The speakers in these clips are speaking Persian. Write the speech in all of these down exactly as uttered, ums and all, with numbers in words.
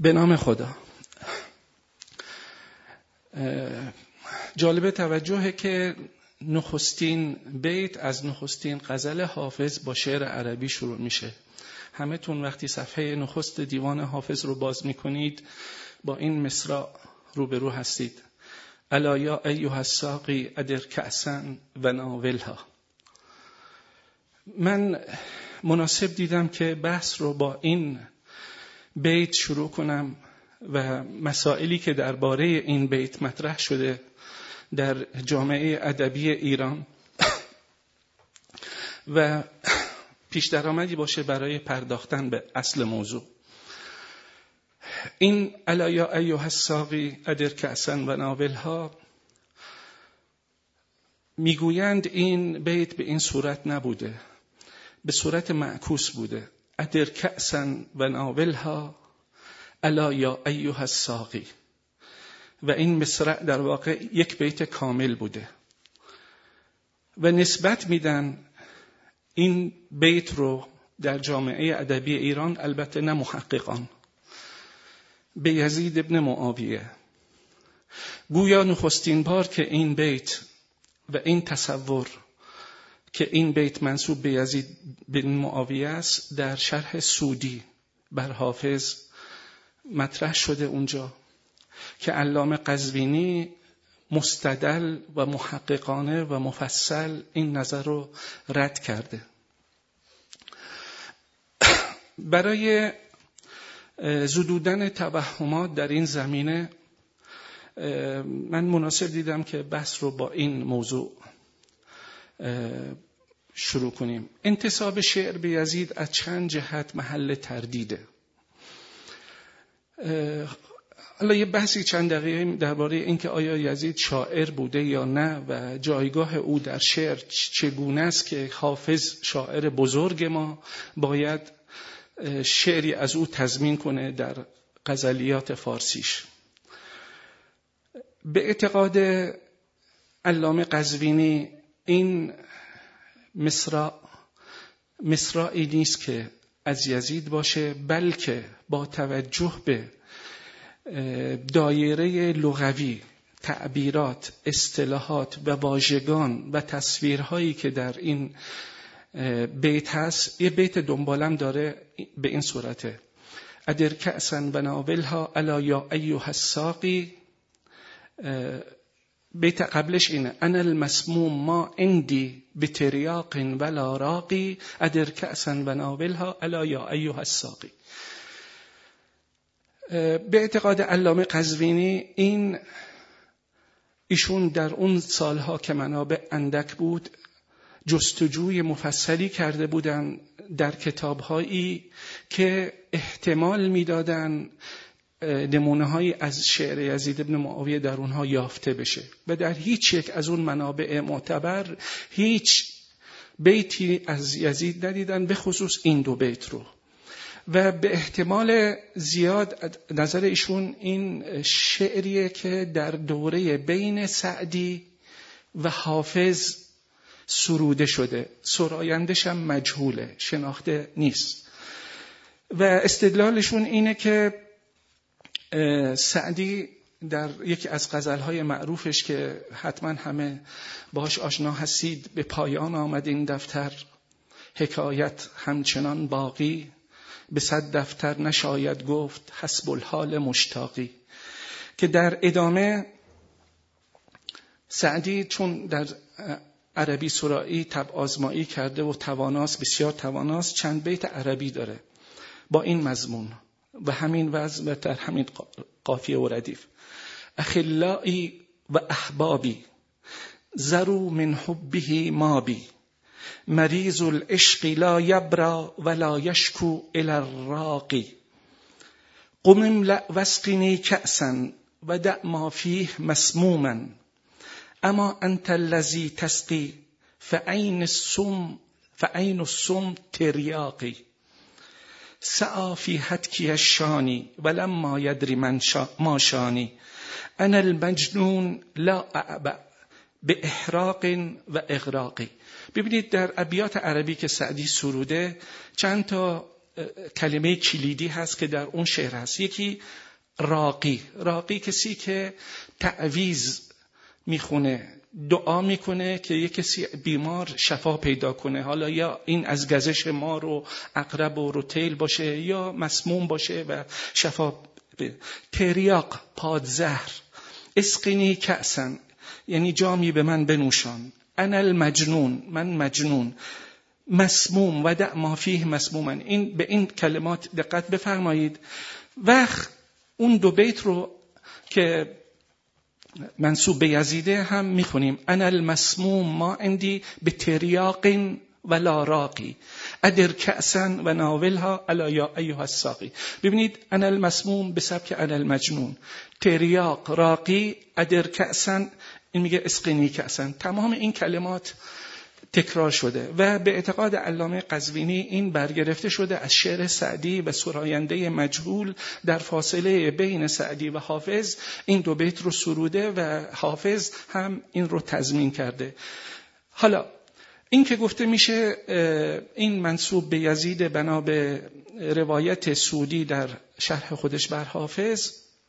به نام خدا. جالب توجهه که نخستین بیت از نخستین غزل حافظ با شعر عربی شروع میشه. همه تون وقتی صفحه نخست دیوان حافظ رو باز میکنید با این مصرع روبرو هستید: الا یا ایها الساقی ادر کأسا و ناولها. من مناسب دیدم که بحث رو با این بیت شروع کنم و مسائلی که درباره این بیت مطرح شده در جامعه ادبی ایران و پیش درآمدی باشه برای پرداختن به اصل موضوع. این الا یا ایها الساقی ادر کأسا و ناولها، میگویند این بیت به این صورت نبوده، به صورت معکوس بوده: ادر کأسا و ناولها الا یا ایها الساقی. و این مصرع در واقع یک بیت کامل بوده و نسبت میدن این بیت رو در جامعه ادبی ایران، البته نه محققان، به یزید ابن معاویه. گویا نخستین بار که این بیت و این تصور که این بیت منسوب به یزید بن معاویه است در شرح سودی بر حافظ مطرح شده اونجا که علامه قزوینی مستدل و محققانه و مفصل این نظر رو رد کرده. برای زدودن توهمات در این زمینه من مناسب دیدم که بحث رو با این موضوع شروع کنیم. انتساب شعر به یزید از چند جهت محل تردیده. حالا یه بحثی چند دقیقه درباره این که آیا یزید شاعر بوده یا نه و جایگاه او در شعر چگونه است که حافظ شاعر بزرگ ما باید شعری از او تضمین کنه در غزلیات فارسیش. به اعتقاد علامه قزوینی این مصرع مصرعی نیست که از یزید باشه، بلکه با توجه به دایره لغوی، تعبیرات، اصطلاحات و واژگان و تصویرهایی که در این بیت هست، یه بیت دنبالم داره به این صورته: ادر کأسا و ناولها الا یا ایها الساقی. بیت قبلش اینه: انا المسموم ما عندی بتریاق ولا راقی ادر کأسا و ناولها الا یا ایها الساقی. به اعتقاد علامه قزوینی این ایشون در اون سالها که منابع اندک بود جستجوی مفصلی کرده بودن در کتابهایی که احتمال میدادن نمونه‌هایی از شعر یزید بن معاویه در اونها یافته بشه و در هیچ یک از اون منابع معتبر هیچ بیتی از یزید ندیدن، به خصوص این دو بیت رو. و به احتمال زیاد نظر ایشون این شعریه که در دوره بین سعدی و حافظ سروده شده، سرایندش هم مجهوله، شناخته نیست. و استدلالشون اینه که سعدی در یکی از غزلهای معروفش که حتما همه باش آشنا هستید: به پایان آمد این دفتر حکایت همچنان باقی، به صد دفتر نشاید گفت حسب الحال مشتاقی، که در ادامه سعدی چون در عربی سرایی طبع آزمایی کرده و تواناست، بسیار تواناست، چند بیت عربی داره با این مضمون و همین وزن و در همین قافیه و ردیف: اخلایی و احبابی زرو من حبه مابی، مریض العشق لا یبرا ولا یشکو الی الراقی، قم املأ واسقنی کأسا و دع ما فیه مسموما، اما انت الذی تسقی فعین السم فعین السم تریاقی، سعی فی هتکی الشانی ولما یدری من ما شانی، انا المجنون لا اعبأ به احراق و اغراقی. ببینید در ابیات عربی که سعدی سروده چند تا کلمه کلیدی هست که در اون شعر هست. یکی راقی. راقی کسی که تعویذ میخونه، دعا میکنه که یک کسی بیمار شفا پیدا کنه، حالا یا این از گزش مار و عقرب و رتیل باشه یا مسموم باشه و شفا. تریاق پادزهر. اسقینی کأسن یعنی جامی به من بنوشان. انا المجنون من مجنون. مسموم و دع ما فیه مسمومن. این به این کلمات دقت بفرمایید. وقت اون دو بیت رو که منسوب به یزیده هم میخونیم. انا المسموم ما عندی به تریاق و لا راقی ادر کأسن و ناولها الا یا ایها الساقی. ببینید انا المسموم به سبک انا المجنون، تریاق، راقی، ادر کأسن، این میگه اسقینی کأسن. تمام این کلمات تکرار شده و به اعتقاد علامه قزوینی این برگرفته شده از شعر سعدی و سراینده مجهول در فاصله بین سعدی و حافظ این دو بیت رو سروده و حافظ هم این رو تضمین کرده. حالا این که گفته میشه این منسوب به یزید بنا به روایت سودی در شرح خودش بر حافظ،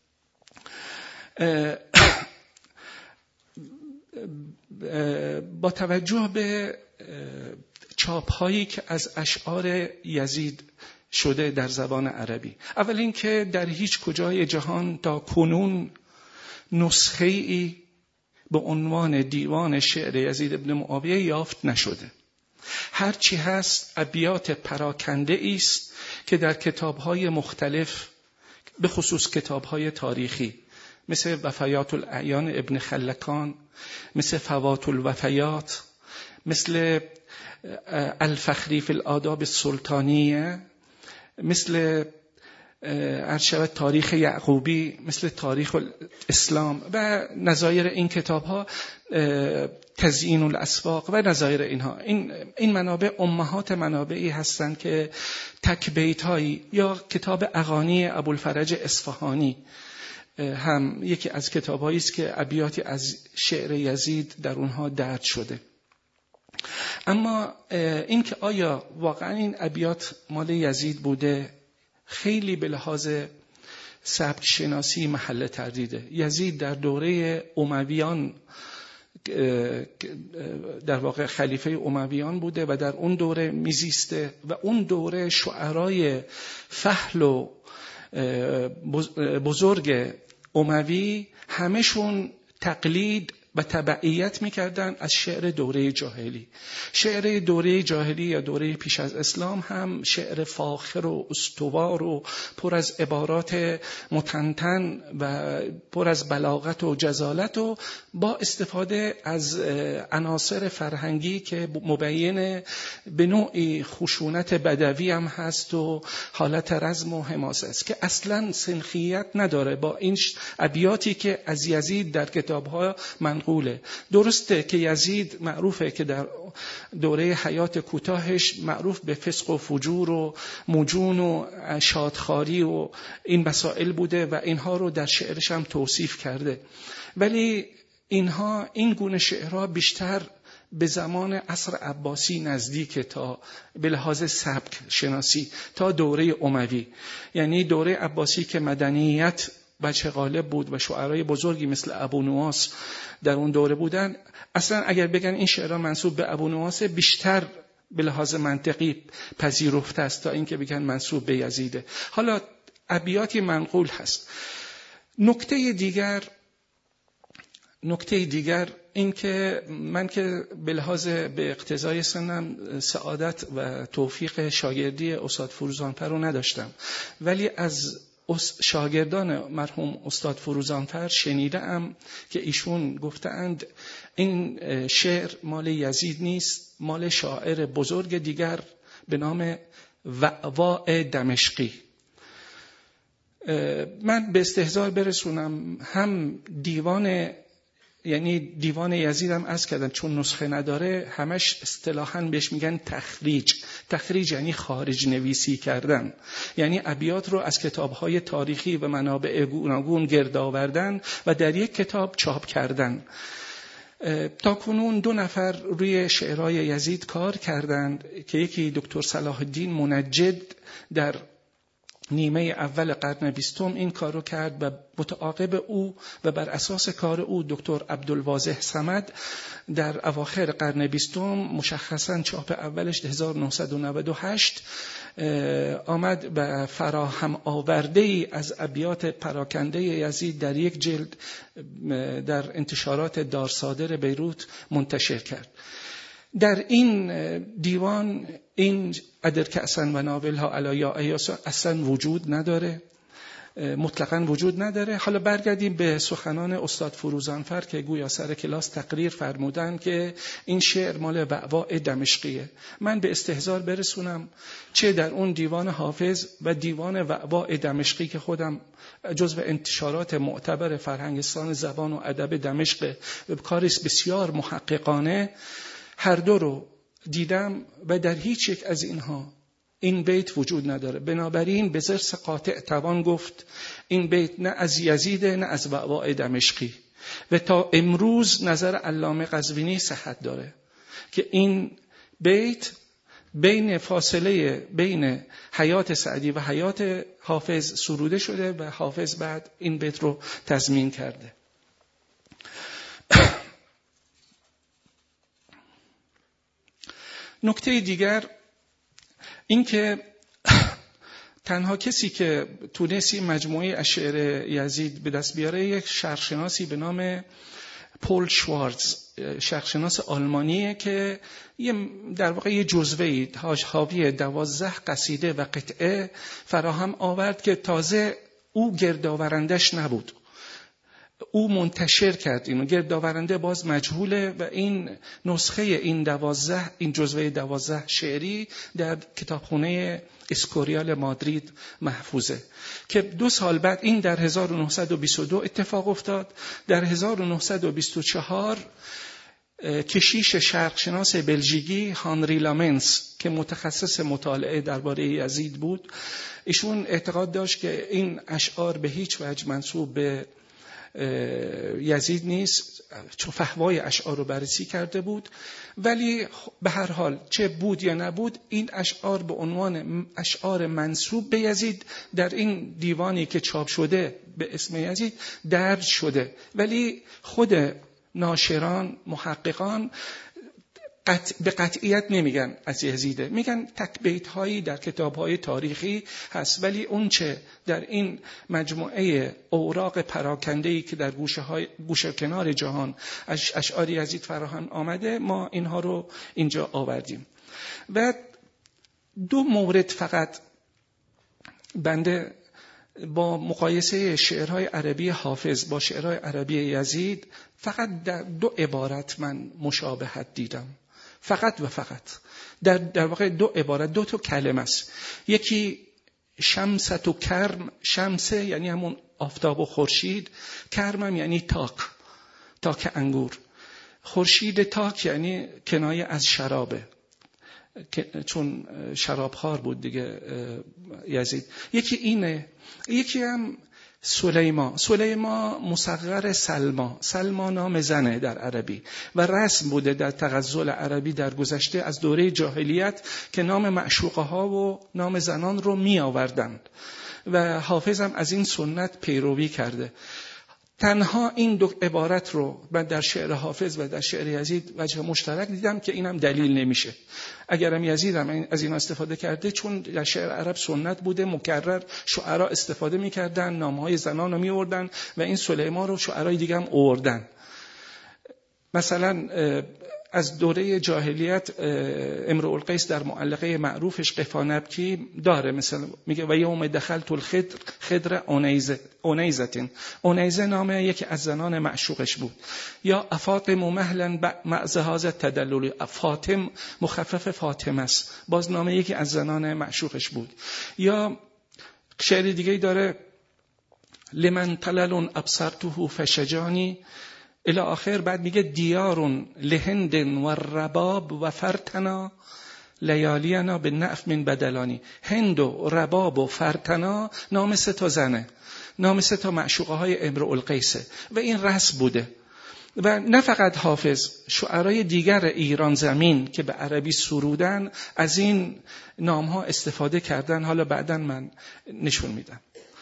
با توجه به چاپ هایی که از اشعار یزید شده در زبان عربی، اول این که در هیچ کجای جهان تا کنون نسخه ای به عنوان دیوان شعر یزید ابن معاویه یافت نشده. هرچی هست ابیات پراکنده است که در کتاب‌های مختلف به خصوص کتاب‌های تاریخی مثل وفیات الاعیان ابن خلکان، مثل فوات الوفیات، مثل الفخری فی الآداب السلطانیه، مثل ارشد تاریخ یعقوبی، مثل تاریخ الاسلام و نظایر این کتاب‌ها، تزیین الاسواق و نظایر اینها. این این منابع امهات منابعی هستند که تک بیت‌هایی، یا کتاب اغانی ابوالفرج اصفهانی هم یکی از کتاب‌هایی است که ابیاتی از شعر یزید در اونها درج شده. اما این که آیا واقعا این ابیات مال یزید بوده، خیلی به لحاظ سبک شناسی محل تردیده. یزید در دوره امویان در واقع خلیفه امویان بوده و در اون دوره میزیسته و اون دوره شعرای فحل و بزرگ اموی همشون تقلید و تبعیت میکردن از شعر دوره جاهلی. شعر دوره جاهلی یا دوره پیش از اسلام هم شعر فاخر و استوار و پر از عبارات متنتن و پر از بلاغت و جزالت و با استفاده از عناصر فرهنگی که مبین به نوعی خشونت بدوی هم هست و حالت رزم و حماسه است که اصلا سنخیت نداره با این ابیاتی که از یزید در کتاب‌ها منقوله. درسته که یزید معروفه که در دوره حیات کوتاهش معروف به فسق و فجور و مجون و شادخواری و این مسائل بوده و اینها رو در شعرش هم توصیف کرده، ولی اینها این گونه شعرها بیشتر به زمان عصر عباسی نزدیک تا به لحاظ سبک شناسی تا دوره اموی، یعنی دوره عباسی که مدنیت بچه غالب بود و شعرای بزرگی مثل ابو نواس در اون دوره بودن. اصلا اگر بگن این شعرها منسوب به ابو نواس بیشتر به لحاظ منطقی پذیرفته است تا اینکه بگن منسوب به یزیده. حالا ابیاتی منقول هست. نکته دیگر نکته دیگر این که من که به لحاظ به اقتضای سنم سعادت و توفیق شاگردی استاد فروزانفر رو نداشتم، ولی از شاگردان مرحوم استاد فروزانفر شنیدم که ایشون گفتند این شعر مال یزید نیست، مال شاعر بزرگ دیگر به نام وعواء دمشقی. من به استهزار برسونم هم دیوان، یعنی دیوان یزیدم عرض کردم چون نسخه نداره همش اصطلاحاً بهش میگن تخریج. تخریج یعنی خارج نویسی کردن، یعنی ابیات رو از کتاب‌های تاریخی و منابع گوناگون گرد آوردن و در یک کتاب چاپ کردن. تا کنون دو نفر روی شعرهای یزید کار کردند که یکی دکتر صلاح الدین منجد در نیمه اول قرن بیستم این کارو کرد و متعاقب او و بر اساس کار او دکتر عبدالواضح صمد در اواخر قرن بیستم، مشخصاً چاپ اولش هزار و نهصد و نود و هشت، آمد به فراهم آورده ای از ابیات پراکنده یزید در یک جلد در انتشارات دارصادر بیروت منتشر کرد. در این دیوان این ادرکأسن و ناولها علی یا ایاس اصلا وجود نداره، مطلقاً وجود نداره. حالا برگردیم به سخنان استاد فروزانفر که گویا سر کلاس تقریر فرمودن که این شعر مال وعواء دمشقیه. من به استحضار برسونم چه در اون دیوان حافظ و دیوان وعواء دمشقی که خودم جزو انتشارات معتبر فرهنگستان زبان و ادب دمشق و کاریست بسیار محققانه، هر دو رو دیدم و در هیچ یک از اینها این بیت وجود نداره. بنابراین به ضرس قاطع توان گفت این بیت نه از یزیده نه از وعواء دمشقی و تا امروز نظر علامه قزوینی صحت داره که این بیت بین فاصله بین حیات سعدی و حیات حافظ سروده شده و حافظ بعد این بیت رو تضمین کرده. نکته دیگر این که تنها کسی که تونستی مجموعه از شعر یزید به دست بیاره یک شرقشناسی به نام پول شوارتز، شرقشناس آلمانیه که یه در واقع یه جزوه‌ای حاوی دوازده قصیده و قطعه فراهم آورد که تازه او گردآورندش نبود، او منتشر کرد اینو. گردآورنده باز مجهوله و این نسخه این دوازده این جزوه دوازده شعری در کتابخانه اسکوریال مادرید محفوظه که دو سال بعد این در هزار و نهصد و بیست و دو اتفاق افتاد. در هزار و نهصد و بیست و چهار کشیش شرقشناس بلژیکی هانری لامنس که متخصص مطالعه درباره یزید بود، ایشون اعتقاد داشت که این اشعار به هیچ وجه منسوب به یزید نیست، چون فحوای اشعار رو بررسی کرده بود. ولی به هر حال چه بود یا نبود، این اشعار به عنوان اشعار منسوب به یزید در این دیوانی که چاپ شده به اسم یزید درج شده. ولی خود ناشران محققان قطع به قطعیت نمیگن از یزیده، میگن تک بیت هایی در کتاب های تاریخی هست، ولی اون چه در این مجموعه اوراق پراکنده‌ای که در گوشه های گوشه کنار جهان اشعار یزید فراهم آمده، ما اینها رو اینجا آوردیم. و دو مورد فقط بنده با مقایسه شعرهای عربی حافظ با شعرهای عربی یزید فقط در دو عبارت من مشابهت دیدم، فقط و فقط در در واقع دو عبارت، دو تا کلمه است. یکی شمست و کرم، شمسه یعنی همون آفتاب و خورشید، کرمم یعنی تاک، تاک انگور. خورشید تاک یعنی کنایه از شرابه، چون شرابخوار بود دیگه یزید. یکی اینه. یکی هم سلیما. سلیما مصغر سلما. سلما نام زنه در عربی و رسم بوده در تغزل عربی در گذشته از دوره جاهلیت که نام معشوقه ها و نام زنان رو می آوردن و حافظ هم از این سنت پیروی کرده. تنها این دو عبارت رو من در شعر حافظ و در شعر یزید وجه مشترک دیدم که اینم دلیل نمیشه. اگرم یزید هم از این استفاده کرده، چون در شعر عرب سنت بوده مکرر شعرا استفاده میکردن، نامهای زنان رو میوردن و این سلیمان رو شعرای دیگه هم آوردن. مثلا از دوره جاهلیت امرؤ القیس در معلقه معروفش قفا نبکی داره، مثلا میگه و یوم دخلت الخضر خضر اونیزه اونیزتین. اونیزه نام یکی از زنان معشوقش بود. یا افاطم مهلا معز هذا التدلل، فاطم مخفف فاطمه است، باز نام یکی از زنان معشوقش بود. یا شعر دیگه داره لمن طلل ابصرته فشجانی الی آخر. بعد میگه دیارون لهند و رباب و فرتنا لیالینا به نعف من بدلانی. هند و رباب و فرتنا نام سه تا زنه، نام سه تا معشوقه های امرؤ القیسه و این رسم بوده. و نه فقط حافظ، شعرای دیگر ایران زمین که به عربی سرودن از این نامها استفاده کردن. حالا بعداً من نشون میدم.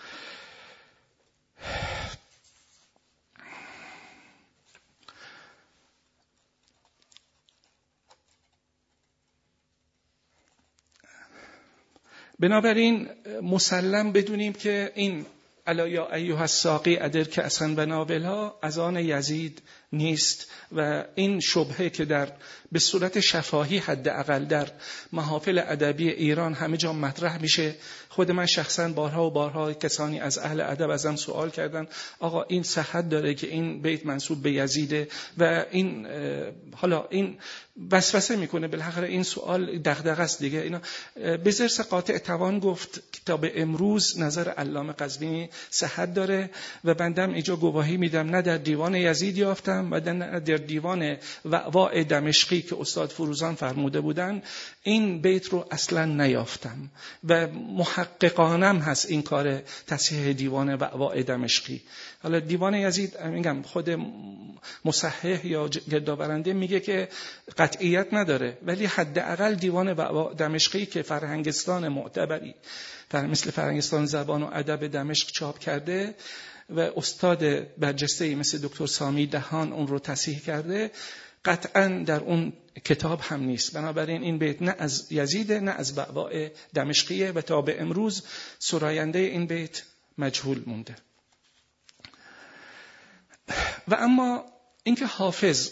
بنابراین مسلم بدونیم که این الا یا ایها الساقی ادر کأسا و ناولها از آن یزید نیست و این شبهه که در به صورت شفاهی حداقل در محافل ادبی ایران همه جا مطرح میشه. خود من شخصا بارها و بارها کسانی از اهل ادب ازم سوال کردن آقا این صحت داره که این بیت منسوب به یزیده و این حالا این وسوسه میکنه. بالاخره این سوال دغدغه است دیگه. اینا به زرس قاطع توان گفت تا به امروز نظر علامه قزوینی صحت داره و بندم اینجا گواهی میدم نه در دیوان یزید یافتم و نه در دیوان وعواء دمشقی که استاد فروزان فرموده بودن این بیت رو اصلا نیافتم و محققانم هست این کار تصحیح دیوان وعواء دمشقی. حالا دیوان یزید میگم خود مصحح یا گردآورنده میگه که قطعیت نداره، ولی حداقل دیوان وعواء دمشقی که فرهنگستان معتبری مثل فرهنگستان زبان و ادب دمشق چاپ کرده و استاد برجسته‌ای مثل دکتر سامی دهان اون رو تصحیح کرده، قطعاً در اون کتاب هم نیست. بنابراین این بیت نه از یزید نه از وعواء دمشقیه و تا به امروز سراینده این بیت مجهول مونده. و اما اینکه حافظ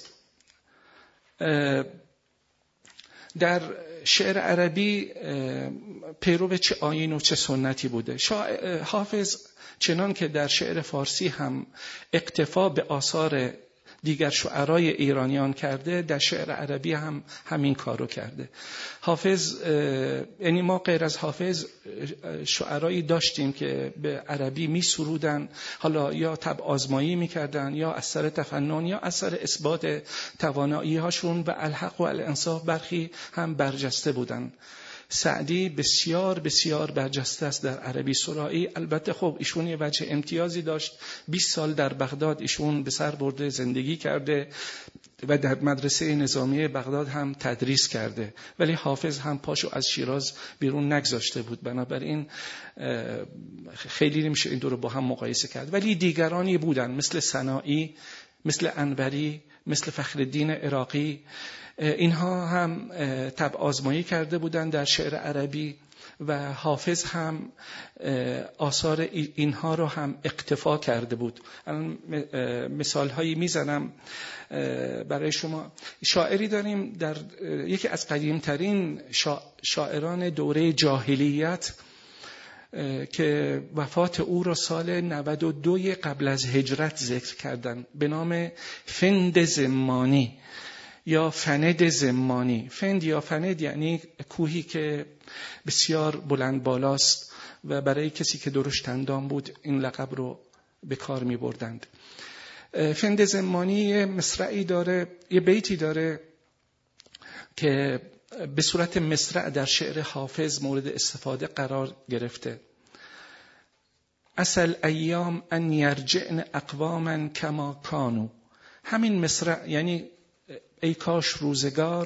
در شعر عربی پیرو چه آیین و چه سنتی بوده. حافظ چنان که در شعر فارسی هم اقتفا به آثار دیگر شعرای ایرانیان کرده، در شعر عربی هم همین کارو کرده. حافظ یعنی ما غیر از حافظ شعرایی داشتیم که به عربی می سرودن، حالا یا طبع آزمایی می کردن یا اثر تفنن یا اثر اثبات توانایی هاشون و الحق و الانصاف برخی هم برجسته بودن. سعدی بسیار بسیار برجسته است در عربی سرایی. البته خب ایشون یه وجه امتیازی داشت، بیست سال در بغداد ایشون به سر برده زندگی کرده و در مدرسه نظامی بغداد هم تدریس کرده، ولی حافظ هم پاشو از شیراز بیرون نگذاشته بود. بنابراین خیلی نمیشه این دو رو با هم مقایسه کرد. ولی دیگرانی بودن مثل سنایی، مثل انوری، مثل فخرالدین عراقی، اینها هم طبع آزمایی کرده بودن در شعر عربی و حافظ هم آثار اینها رو هم اقتفا کرده بود. مثال هایی میزنم برای شما. شاعری داریم در یکی از قدیمترین شاعران دوره جاهلیت که وفات او را سال نود و دو قبل از هجرت ذکر کردن به نام فند زمانی یا فند زمانی. فند یا فند یعنی کوهی که بسیار بلند بالاست و برای کسی که درشت اندام بود این لقب رو به کار می بردند. فند زمانی یه مصرعی داره، یه بیتی داره که به صورت مصرع در شعر حافظ مورد استفاده قرار گرفته. اصل ایام ان یرجعن اقواما کما کانوا. همین مصرع یعنی ای کاش روزگار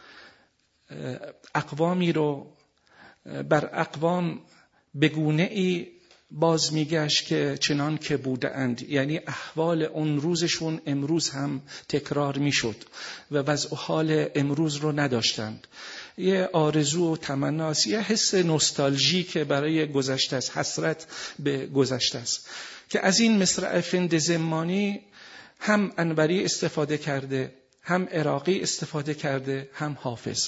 اقوامی رو بر اقوام بگونه ای باز میگشت که چنان که بوده اند، یعنی احوال اون روزشون امروز هم تکرار میشد و وضع و حال امروز رو نداشتند. یه آرزو و تمناست، یه حس نوستالژی که برای گذشته است، حسرت به گذشته است که از این مصرع فند زمانی هم انوری استفاده کرده، هم عراقی استفاده کرده، هم حافظ.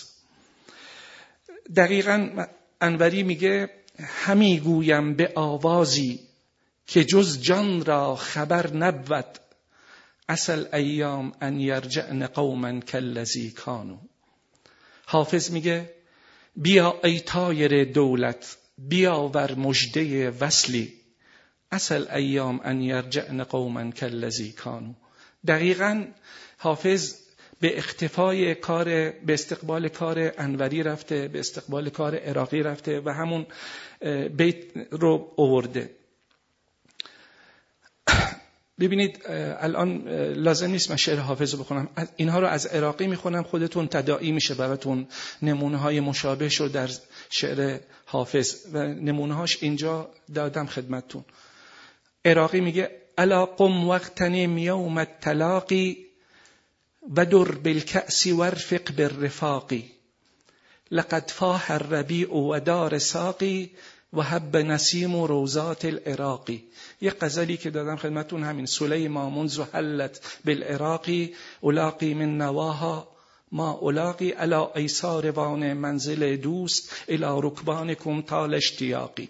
دقیقاً انوری میگه همی گویم به آوازی که جز جان را خبر نبود، اصل ایام ان یرجعن قوما کالذی کانوا. حافظ میگه بیا ای طایر دولت بیاور مژده وصلی، اصل ایام ان یرجعن قوما کالذی کانوا. دقیقاً حافظ به اختفای کار، به استقبال کار انوری رفته، به استقبال کار عراقی رفته و همون بیت رو آورده. ببینید الان لازم نیست من شعر حافظ رو بخونم، اینها رو از عراقی میخونم، خودتون تداعی میشه براتون نمونه های مشابه شو در شعر حافظ و نمونه هاش اینجا دادم خدمتتون. عراقی میگه الا قم وقتنم یوم التلاقی و در بالکأس ورفق بالرفاقی لقد فاح الربیع و دار ساقی و حب نسیم و روزات العراقی. یه غزلی که دادم خدمتون همین سلیما منذ حلت بالعراقی الاقی من نواها ما الاقی الا ایساروان منزل دوست الی رکبانکم طال اشتیاقی.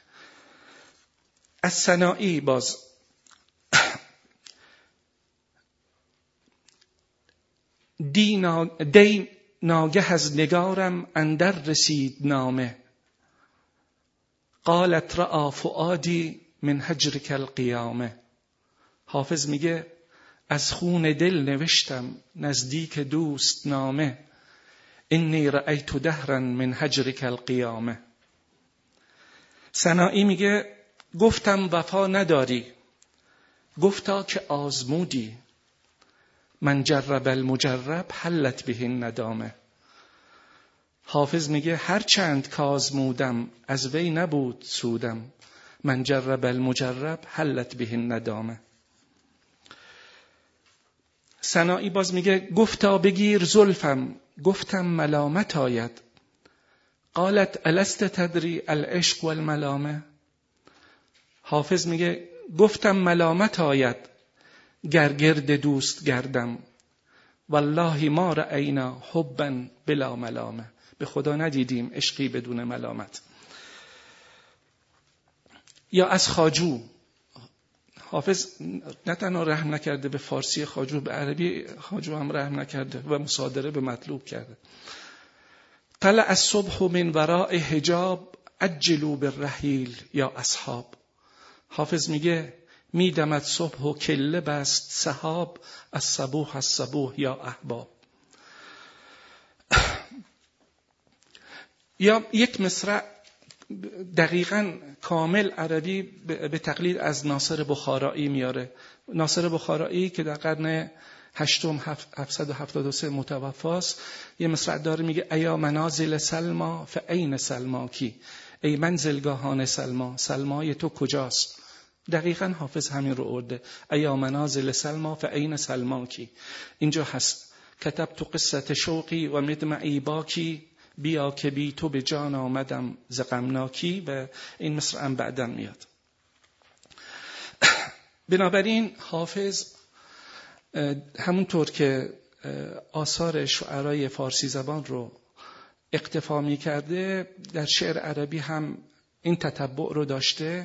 از سنایی باز دی, دی ناگه از نگارم اندر رسید نامه قالت رأى فؤادی من هجرک القیامه. حافظ میگه از خون دل نوشتم نزدیک دوست نامه انی رأیت دهرا من هجرک القیامه. سنایی میگه گفتم وفا نداری، گفتا که آزمودی، من جرب المجرب حلت به الندامه. حافظ میگه هر چند که آزمودم از وی نبود سودم، من جرب المجرب حلت به الندامه. سنایی باز میگه گفتا بگیر زلفم، گفتم ملامت آید، قالت الست تدری العشق والملامه. حافظ میگه گفتم ملامت آید گر گرد دوست گردم، والله ما رأینا حبا بلا ملامه. به خدا ندیدیم عشقی بدون ملامت. یا از خواجو، حافظ نه تنها رحم نکرده به فارسی خواجو، به عربی خواجو هم رحم نکرده و مصادره به مطلوب کرده. طلع الصبح من وراء حجاب عجلوا بالرحیل یا اصحاب. حافظ میگه میدمد صبح و کله بست سحاب از صبوح از صبوح یا احباب. یا یک مصرع دقیقاً کامل عربی به تقلید از ناصر بخارایی میاره. ناصر بخارایی که در قرن هشتم هفتصد و هفتاد و سه متوفاست، یه مصرع داره میگه ایا منازل سلما فاین سلماکی، ای منزلگاهان سلما، سلمای تو کجاست؟ دقیقاً حافظ همین رو آورده، ایا منازل سلما فاین سلماکی. اینجا هست کتبت قصه شوقی و مدمعی باکی، بیا که بی تو به جان آمدم ز غمناکی، و این مصرع هم بعداً میاد. بنابراین حافظ همونطور که آثار شعرای فارسی زبان رو اقتفا می کرده، در شعر عربی هم این تتبع رو داشته،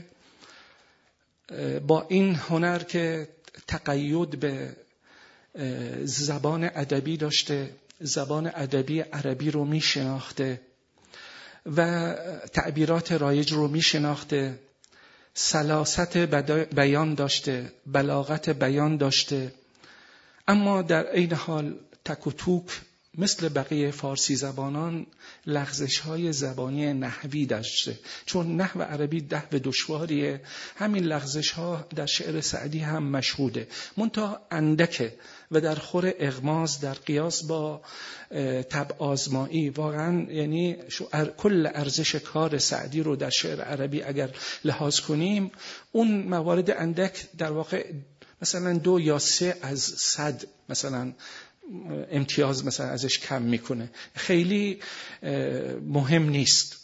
با این هنر که تقید به زبان ادبی داشته، زبان ادبی عربی رو می شناخته و تعبیرات رایج رو می شناخته، سلاست بیان داشته، بلاغت بیان داشته، اما در عین حال تک و توک مثل بقیه فارسی زبانان لغزش های زبانی نحوی داشته، چون نحو عربی نحو دشواریه. همین لغزش ها در شعر سعدی هم مشهوده، منتها اندکه و در خور اغماز در قیاس با طبع آزمایی. واقعا یعنی کل ارزش کار سعدی رو در شعر عربی اگر لحاظ کنیم، اون موارد اندک در واقع مثلا دو یا سه از صد مثلا امتیاز مثلا ازش کم میکنه، خیلی مهم نیست.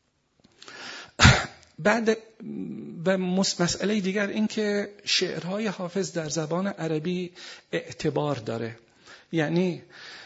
بعد و مسئله دیگر این که شعرهای حافظ در زبان عربی اعتبار داره. یعنی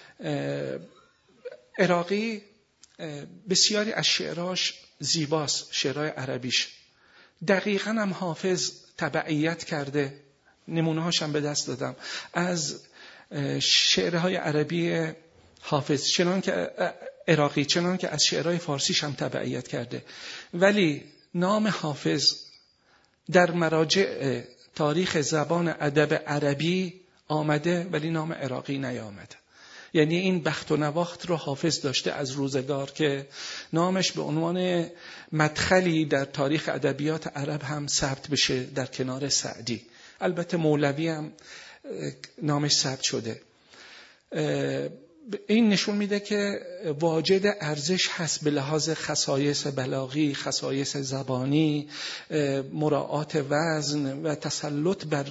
عراقی بسیاری از شعراش زیباست، شعرهای عربیش دقیقاً هم حافظ تبعیت کرده. نمونه هاشم به دست دادم از شعرهای عربی حافظ، چنان که عراقی، چنان که از شعرهای فارسیش هم تبعیت کرده. ولی نام حافظ در مراجع تاریخ زبان ادب عربی آمده ولی نام عراقی نیامده. یعنی این بخت و نواخت رو حافظ داشته از روزگار که نامش به عنوان مدخلی در تاریخ ادبیات عرب هم ثبت بشه در کنار سعدی. البته مولوی هم نامش ثبت شده. این نشون میده که واجد ارزش هست به لحاظ خصایص بلاغی، خصایص زبانی، مراعات وزن و تسلط بر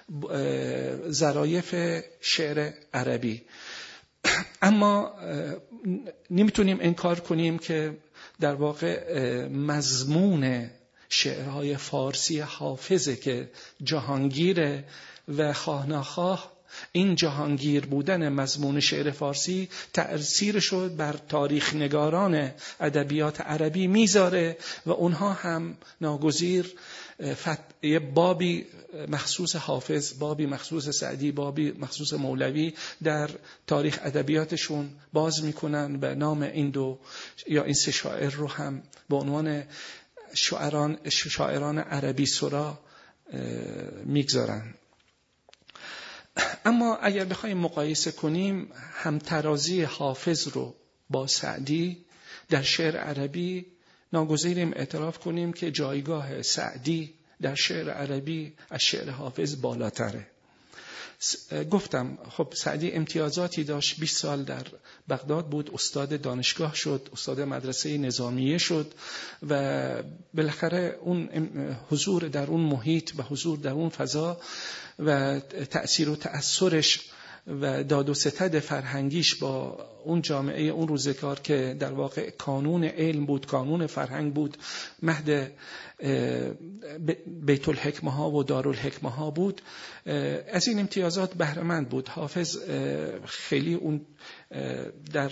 ظرایف شعر عربی. اما نمیتونیم انکار کنیم که در واقع مضمون شعرهای فارسی حافظه که جهانگیره و خواه ناخواه این جهانگیر بودن مضمون شعر فارسی تأثیرش رو بر تاریخ نگاران ادبیات عربی میذاره و اونها هم ناگزیر یه بابی مخصوص حافظ، بابی مخصوص سعدی، بابی مخصوص مولوی در تاریخ ادبیاتشون باز میکنن و نام این دو یا این سه شاعر رو هم به عنوان شاعران شاعران عربی سرا میگذارن. اما اگر بخوایم مقایسه کنیم همترازی حافظ رو با سعدی در شعر عربی، ناگزیریم اعتراف کنیم که جایگاه سعدی در شعر عربی از شعر حافظ بالاتره. گفتم خب سعدی امتیازاتی داشت، بیست سال در بغداد بود، استاد دانشگاه شد، استاد مدرسه نظامیه شد و بالاخره اون حضور در اون محیط و حضور در اون فضا و تأثیر و تأثرش و داد و ستد فرهنگیش با اون جامعه اون روزگار که در واقع کانون علم بود، کانون فرهنگ بود، مهد بیت الحکمه ها و دار الحکمه ها بود، از این امتیازات بهره مند بود. حافظ خیلی اون در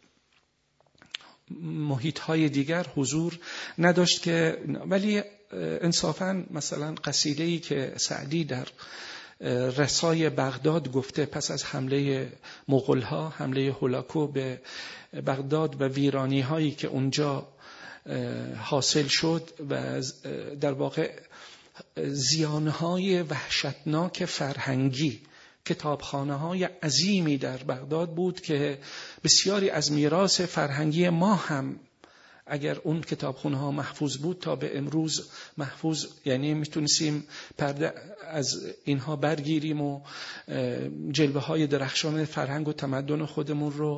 محیط های دیگر حضور نداشت که، ولی انصافاً مثلا قصیده‌ای که سعدی در رسای بغداد گفته پس از حمله مغول‌ها، حمله هولاکو به بغداد و ویرانی هایی که اونجا حاصل شد و در واقع زیانهای وحشتناک فرهنگی، کتابخانه های عظیمی در بغداد بود که بسیاری از میراث فرهنگی ما هم اگر اون کتابخانه ها محفوظ بود تا به امروز محفوظ، یعنی میتونستیم پرده از اینها برگیریم و جلوه های درخشان فرهنگ و تمدن خودمون رو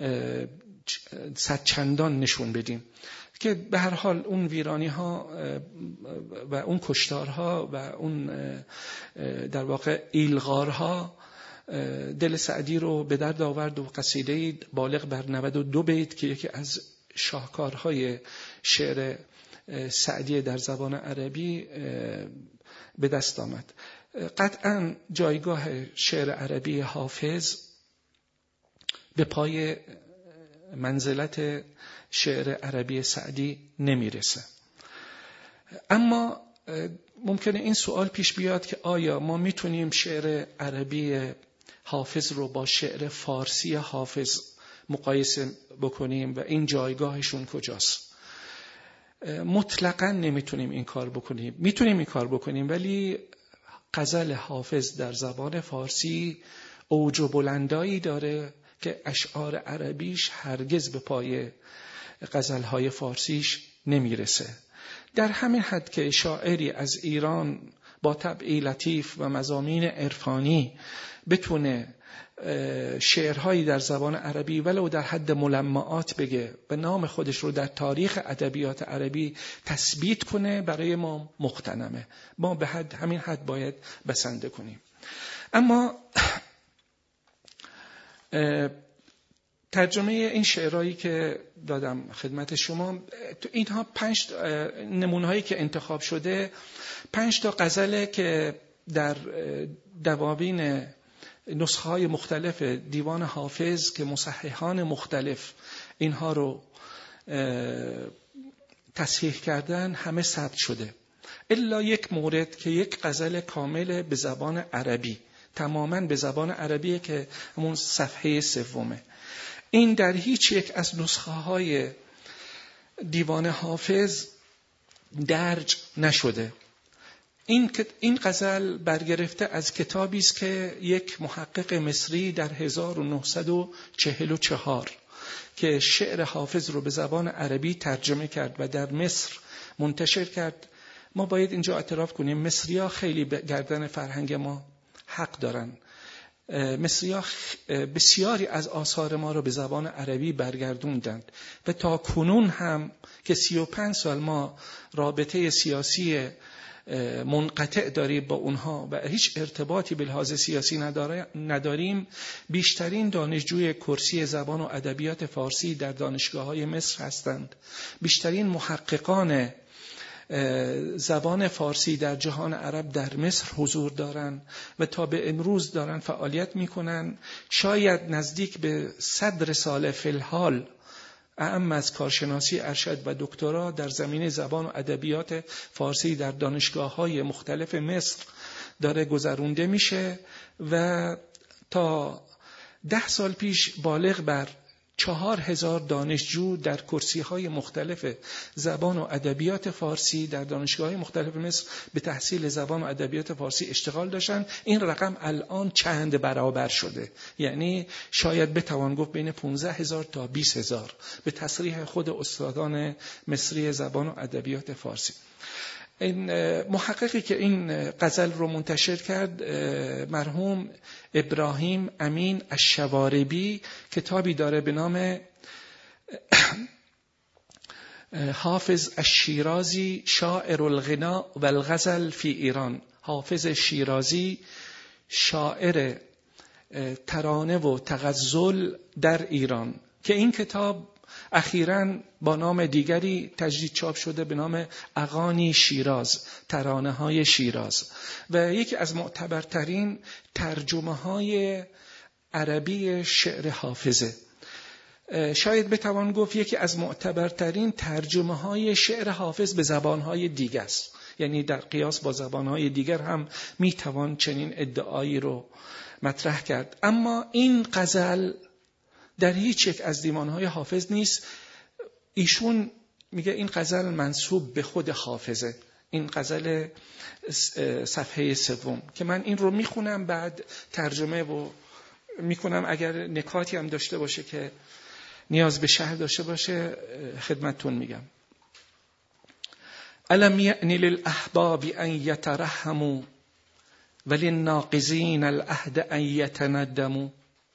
صدچندان نشون بدیم. که به هر حال اون ویرانی ها و اون کشتارها و اون در واقع ایلغارها دل سعدی رو به درد آورد و قصیده بالغ بر نود و دو بیت که یکی از شاهکارهای شعر سعدی در زبان عربی به دست آمد. قطعاً جایگاه شعر عربی حافظ به پای منزلت شعر عربی سعدی نمیرسه. اما ممکنه این سوال پیش بیاد که آیا ما میتونیم شعر عربی حافظ رو با شعر فارسی حافظ مقایسه بکنیم و این جایگاهشون کجاست؟ مطلقاً نمیتونیم این کار بکنیم. میتونیم این کار بکنیم ولی غزل حافظ در زبان فارسی اوج و بلندایی داره که اشعار عربیش هرگز به پای غزلهای فارسیش نمیرسه. در همین حد که شاعری از ایران با طبعی لطیف و مضامین عرفانی بتونه شعرهایی در زبان عربی ولو در حد ملمعات بگه و نام خودش رو در تاریخ ادبیات عربی تثبیت کنه، برای ما مغتنمه. ما به حد همین حد باید بسنده کنیم. اما ترجمه این شعرهایی که دادم خدمت شما، اینها پنج نمونه هایی که انتخاب شده، پنج تا غزله که در دواوین نسخه های مختلف دیوان حافظ که مصححان مختلف اینها رو تصحیح کردن همه ثبت شده، الا یک مورد که یک غزل کامل به زبان عربی، تماماً به زبان عربیه که همون صفحه سومه. این در هیچ یک از نسخه های دیوان حافظ درج نشده. این این غزل برگرفته از کتابی است که یک محقق مصری در هزار و نهصد و چهل و چهار که شعر حافظ رو به زبان عربی ترجمه کرد و در مصر منتشر کرد ما باید اینجا اعتراف کنیم مصری‌ها خیلی به گردن فرهنگ ما حق دارن. مصری‌ها بسیاری از آثار ما رو به زبان عربی برگردوندند و تا کنون هم که سی و پنج سال ما رابطه سیاسی منقطع داریم با اونها و هیچ ارتباطی به لحاظ سیاسی نداریم، بیشترین دانشجوی کرسی زبان و ادبیات فارسی در دانشگاه‌های مصر هستند. بیشترین محققان زبان فارسی در جهان عرب در مصر حضور دارند و تا به امروز دارن فعالیت میکنن. شاید نزدیک به صد رساله فی الحال اعم از کارشناسی ارشد و دکترا در زمینه زبان و ادبیات فارسی در دانشگاه‌های مختلف مصر داره گذرونده میشه و تا ده سال پیش بالغ بر چهار هزار دانشجو در کرسی‌های مختلف زبان و ادبیات فارسی در دانشگاه‌های مختلف مصر به تحصیل زبان و ادبیات فارسی اشتغال داشتن. این رقم الان چند برابر شده، یعنی شاید بتوان گفت بین پانزده هزار تا بیست هزار به تصریح خود استادان مصری زبان و ادبیات فارسی. این محققی که این غزل رو منتشر کرد مرحوم ابراهیم امین الشواربی کتابی داره به نام حافظ الشیرازی شاعر الغنا و الغزل فی ایران. حافظ شیرازی شاعر ترانه و تغزل در ایران، که این کتاب اخیراً با نام دیگری تجدید چاپ شده به نام اغانی شیراز، ترانه های شیراز، و یکی از معتبرترین ترجمه های عربی شعر حافظه. شاید بتوان گفت یکی از معتبرترین ترجمه های شعر حافظ به زبان های دیگر است، یعنی در قیاس با زبان های دیگر هم میتوان چنین ادعایی رو مطرح کرد. اما این غزل در هیچ یک از دیوانهای حافظ نیست. ایشون میگه این غزل منسوب به خود حافظه. این غزل صفحه سوم که من این رو میخونم بعد ترجمه و میکنم، اگر نکاتی هم داشته باشه که نیاز به شرح داشته باشه خدمتتون میگم. الم یعنی للاحباب ان یترحموا وللناقضین العهد ان یتندموا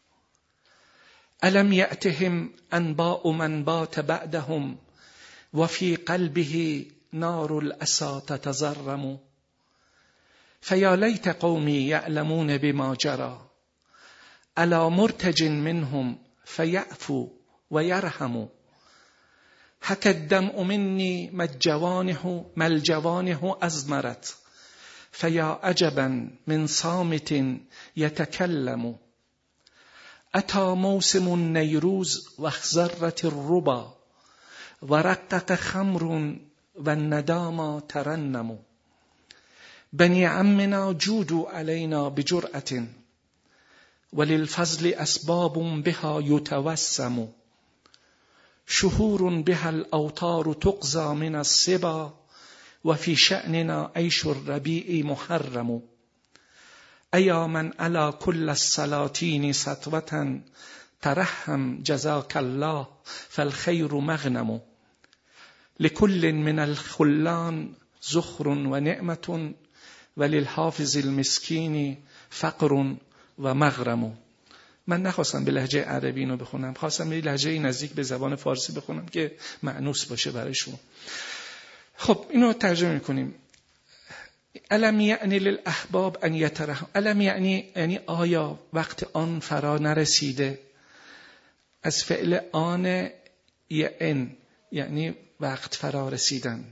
الم یأتهم انباء من بات بعدهم وفي قلبه نار الأسى تتزرم فيا ليت قومي يعلمون بما جرى على مرتج منهم فيعفو ويرحم حكى الدمع مني ما الجوانح ما الجوانح أزمرت فيا عجبا من صامت يتكلم أتى موسم النيروز واخضرت الربا ورقق خمر والندامى ترنم بني عمنا جودوا علينا بجرأة وللفضل أسباب بها يتوسم شهور بها الأوطار تقضى من الصبا وفي شأننا عيش الربيع محرم ایا من على كل السلاطين سطوة ترحم جزاك الله فالخير مغنم لكل من الخلان زخر ونعمة وللحافظ المسكين فقر و مغرم. من نخواستم به لهجه عربی اینو بخونم، خواستم به لهجه نزدیک به زبان فارسی بخونم که مأنوس باشه برای شما. خب اینو ترجمه میکنیم. الم یعنی للاحباب ان یترحم. الم یعنی یعنی آیا وقت آن فرا نرسیده، از فعل آن یعن یعنی وقت فرا رسیدن.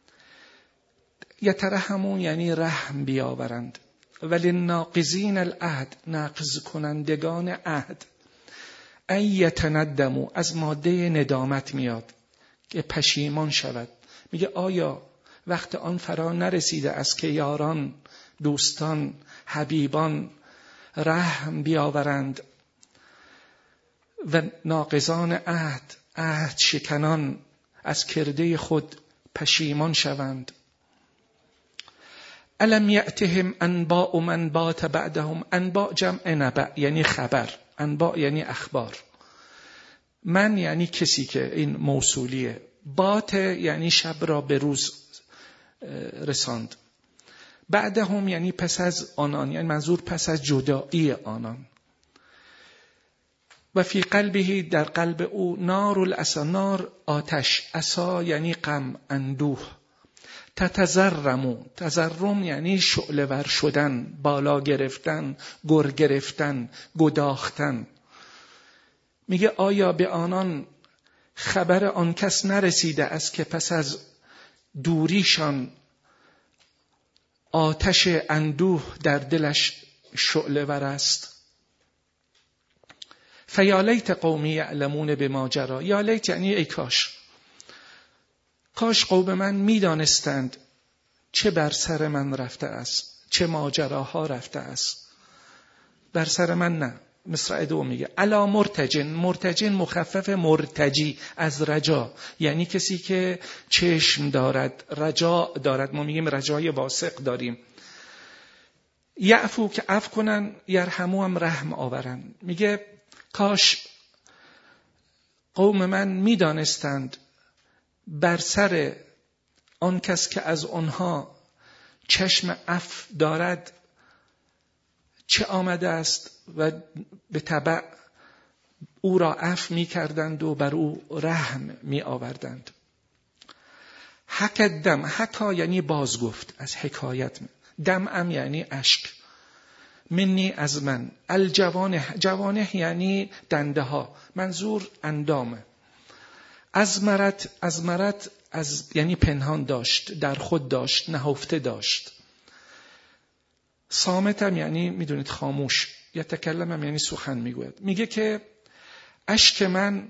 یترحمون یعنی رحم بیاورند. ولی ناقضین العهد، ناقض کنندگان عهد. ان یتندموا از ماده ندامت میاد که پشیمان شود. میگه آیا وقت آن فرا نرسیده است که یاران، دوستان، حبیبان رحم بیاورند و ناقضان عهد، عهد شکنان از کرده خود پشیمان شوند. الم یأتهم انباء من بات بعدهم. انباء جمع نبأ یعنی خبر، انباء یعنی اخبار. من یعنی کسی که این موصولیه. بات یعنی شب را به روز رساند. بعدهم یعنی پس از آنان، یعنی منظور پس از جدایی آنان. و فی قلبه، در قلب او، نار العصا، نار آتش، عصا یعنی غم، اندوه. تتزرم، تزرم یعنی شعله ور شدن، بالا گرفتن، گر گرفتن، گداختن. میگه آیا به آنان خبر آن کس نرسیده است که پس از دوریشان آتش اندوه در دلش شعله ور است؟ فیا لیت قومی یعلمون بما جری، یا لیت یعنی ای کاش، کاش قوم من میدانستند چه بر سر من رفته است، چه ماجراها رفته است. بر سر من نه. مصرع دو میگه الا مرتجن، مرتجن مخفف مرتجی از رجا، یعنی کسی که چشم دارد، رجا دارد. ما میگیم رجای واسق داریم. یعفو که عفو کنن، یرحمو هم رحم آورن. میگه کاش قوم من میدانستند بر سر آن کس که از آنها چشم عفو دارد چه آمده است و به تبع او را عفو می کردند و بر او رحم می آوردند. حک دم، حکا یعنی بازگفت، از حکایت. دمعم یعنی اشک. منی از من. الجوانح، جوانح یعنی دنده ها، منظور اندامه. از مرت، از مرت از یعنی پنهان داشت، در خود داشت، نهفته داشت. صامتم یعنی میدونید خاموش. یتکلمم یعنی سخن میگوید. میگه که اشک من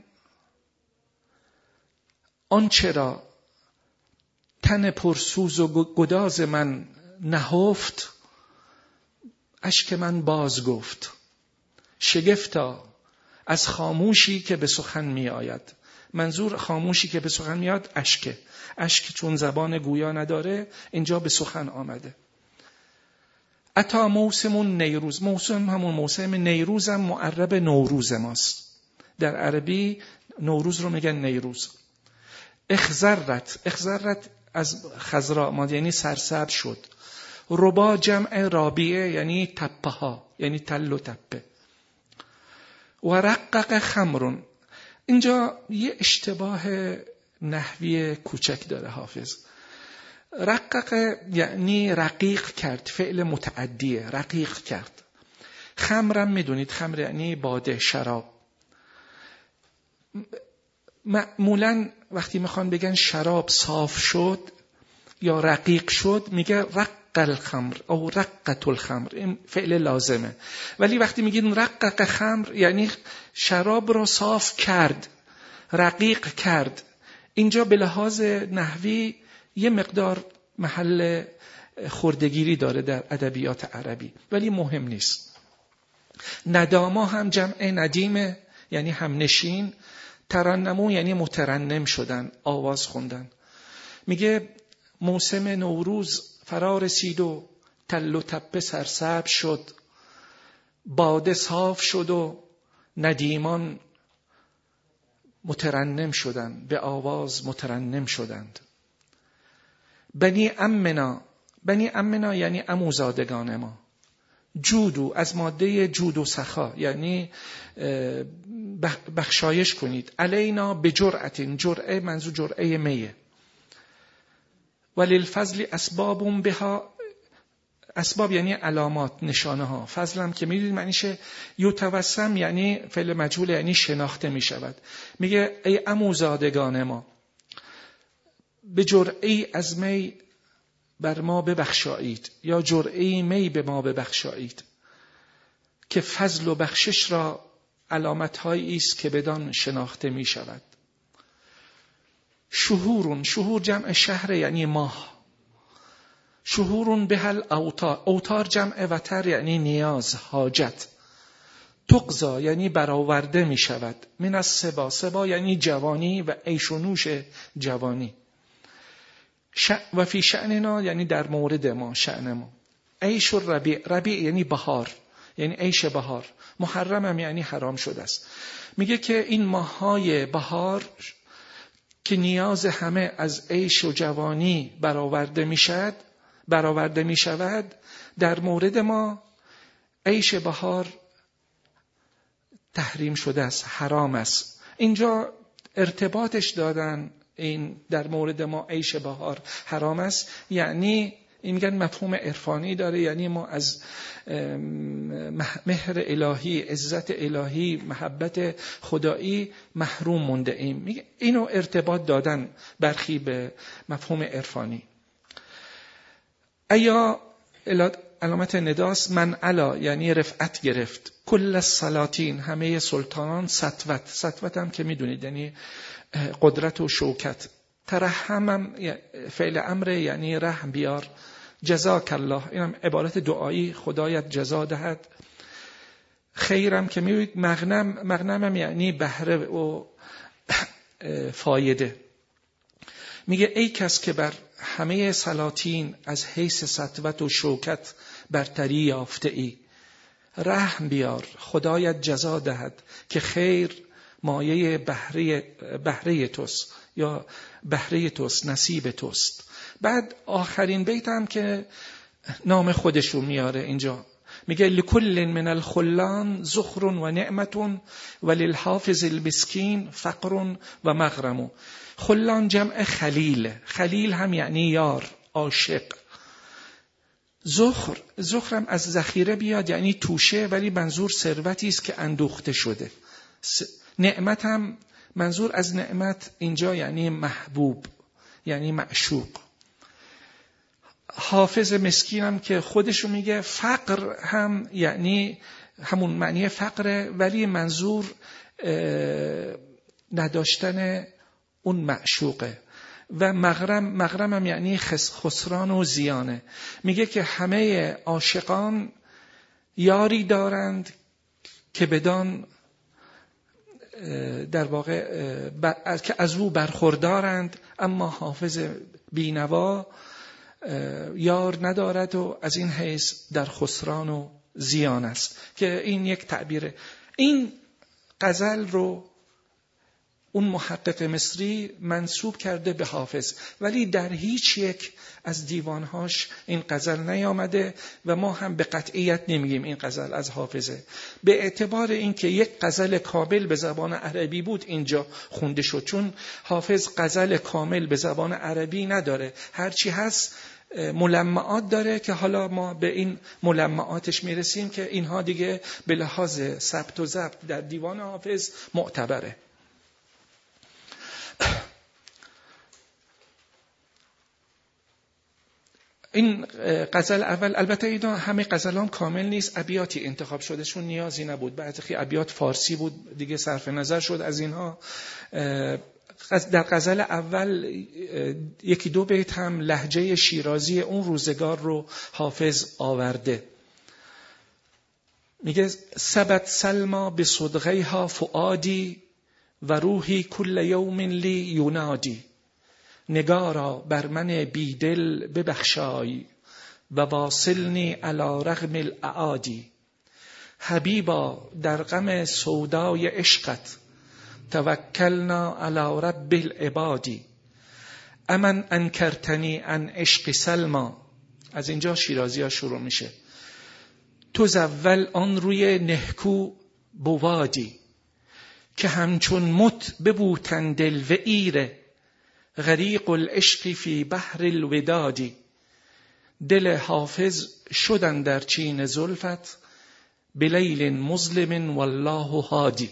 آنچه را تن پرسوز و گداز من نهفت، اشک من باز گفت. شگفتا از خاموشی که به سخن می آید. منظور خاموشی که به سخن میاد اشکه. اشک چون زبان گویا نداره اینجا به سخن آمده. اتا موسم نیروز، موسم همون موسم نیروز هم معرب نوروز ماست. در عربی نوروز رو میگن نیروز. اخضرت، اخضرت از خضرا ما یعنی سرسبز شد. ربا جمع رابیه یعنی تپه ها، یعنی تل و تپه. و رقق خمرون، اینجا یه اشتباه نحوی کوچک داره حافظ. رقق یعنی رقیق کرد، فعل متعدیه، رقیق کرد. خمرم میدونید، خمر یعنی باده، شراب. معمولا وقتی میخوان بگن شراب صاف شد یا رقیق شد میگه رق الخمر او رقت الخمر، این فعل لازمه. ولی وقتی میگین رقق خمر یعنی شراب را صاف کرد، رقیق کرد. اینجا به لحاظ نحوی یه مقدار محل خردگیری داره در ادبیات عربی، ولی مهم نیست. نداما هم جمع ندیمه یعنی همنشین. ترنمو یعنی مترنم شدن، آواز خوندن. میگه موسم نوروز فرا رسید و تل و تپه سرسبز شد، باده صاف شد و ندیمان مترنم شدند، به آواز مترنم شدند. بنی امنا، بنی امنا یعنی عموزادگان ما. جودو از ماده جود و سخا یعنی بخشایش کنید. علینا به جرعت، جرعه منظور جرعه میه. وللفضل اسباب بها، اسباب یعنی علامات، نشانه ها. فضل هم که میدونید معنیشه یتوسم یعنی فعل مجهول یعنی شناخته میشود. میگه ای عموزادگان ما به جرعه از می بر ما ببخشایید، یا جرعه می به ما ببخشایید، که فضل و بخشش را علامت‌هایی است که بدان شناخته می شود. شهورون، شهور جمع شهر یعنی ماه. شهورون بهل اوتار، اوتار جمع وتر یعنی نیاز، حاجت. تقضا یعنی برآورده می شود. من از سبا، سبا یعنی جوانی و عیش و نوش جوانی. ش... و فی شأننا یعنی در مورد ما، شأن ما. عیش و ربیع، ربیع یعنی بهار، یعنی عیش بهار. محرم هم یعنی حرام شده است. میگه که این ماه‌های بهار که که نیاز همه از عیش و جوانی برآورده میشد برآورده میشود، در مورد ما عیش بهار تحریم شده است، حرام است. اینجا ارتباطش دادن، این در مورد ما عیش بهار حرام است، یعنی این میگن مفهوم عرفانی داره، یعنی ما از مهر الهی، عزت الهی، محبت خدایی محروم مونده ایم. اینو ارتباط دادن برخی به مفهوم عرفانی. ایا علامت نداست، من علا یعنی رفعت گرفت، کل السلاطین همه سلطانان، سطوت سطوت هم که میدونید یعنی قدرت و شوکت، ترحمم فعل امر یعنی رحم بیار، جزاک الله اینم عبارت دعایی، خدایت جزا دهد، خیرم که میگوید مغنم، مغنمم یعنی بهره و فایده. میگه ای کس که بر همه سلاطین از حیث سطوت و شوکت برتری یافته ای، رحم بیار، خدایت جزا دهد که خیر مایه بهره بهره توست یا بهره توست، نصیب توست. بعد آخرین بیت هم که نام خودشو میاره اینجا، میگه لکل من الخلان زخر و نعمت و للحافظ المسکین فقر و مغرم. خلان جمع خلیل، خلیل هم یعنی یار، عاشق. زخر، زخرم از ذخیره بیاد یعنی توشه، ولی منظور ثروتی است که اندوخته شده. نعمت هم منظور از نعمت اینجا یعنی محبوب، یعنی معشوق. حافظ مسکین هم که خودشو میگه، فقر هم یعنی همون معنی فقره، ولی منظور نداشتن اون معشوقه. و مغرم، مغرم هم یعنی خسران و زیانه. میگه که همه عاشقان یاری دارند که بدان در واقع که از او برخوردارند، اما حافظ بینوا یار ندارد و از این حیث در خسران و زیان است. که این یک تعبیره. این غزل رو اون محقق مصری منسوب کرده به حافظ، ولی در هیچ یک از دیوانهاش این غزل نیامده و ما هم به قطعیت نمیگیم این غزل از حافظه، به اعتبار اینکه یک غزل کامل به زبان عربی بود اینجا خونده شد، چون حافظ غزل کامل به زبان عربی نداره، هرچی هست ملمعات داره که حالا ما به این ملمعاتش میرسیم که اینها دیگه به لحاظ ثبت و ضبط در دیوان حافظ معتبره. این غزل اول، البته اینا همه غزلان کامل نیست، ابیاتی انتخاب شده چون نیازی نبود، بعضی ابیات فارسی بود دیگه صرف نظر شد از اینها. در غزل اول یکی دو بیت هم لهجه شیرازی اون روزگار رو حافظ آورده. میگه سبت سلما به صدغیها فؤادی و روحی کل یوم لی یونادی، نگارا بر من بیدل ببخشای و واصلنی علی رغم الاعادی، حبیبا در غم سودای عشقت توکلنا علی رب العبادی، امن انکرتنی عن عشق سلما. از اینجا شیرازی ها شروع میشه. تو زول آن روی نهکو بوادی، که همچون مت ببوتن دل و ایره، غریق العشق فی بحر الودادی. دل حافظ شدن در چین زلفت، بلیل مظلم والله هادی.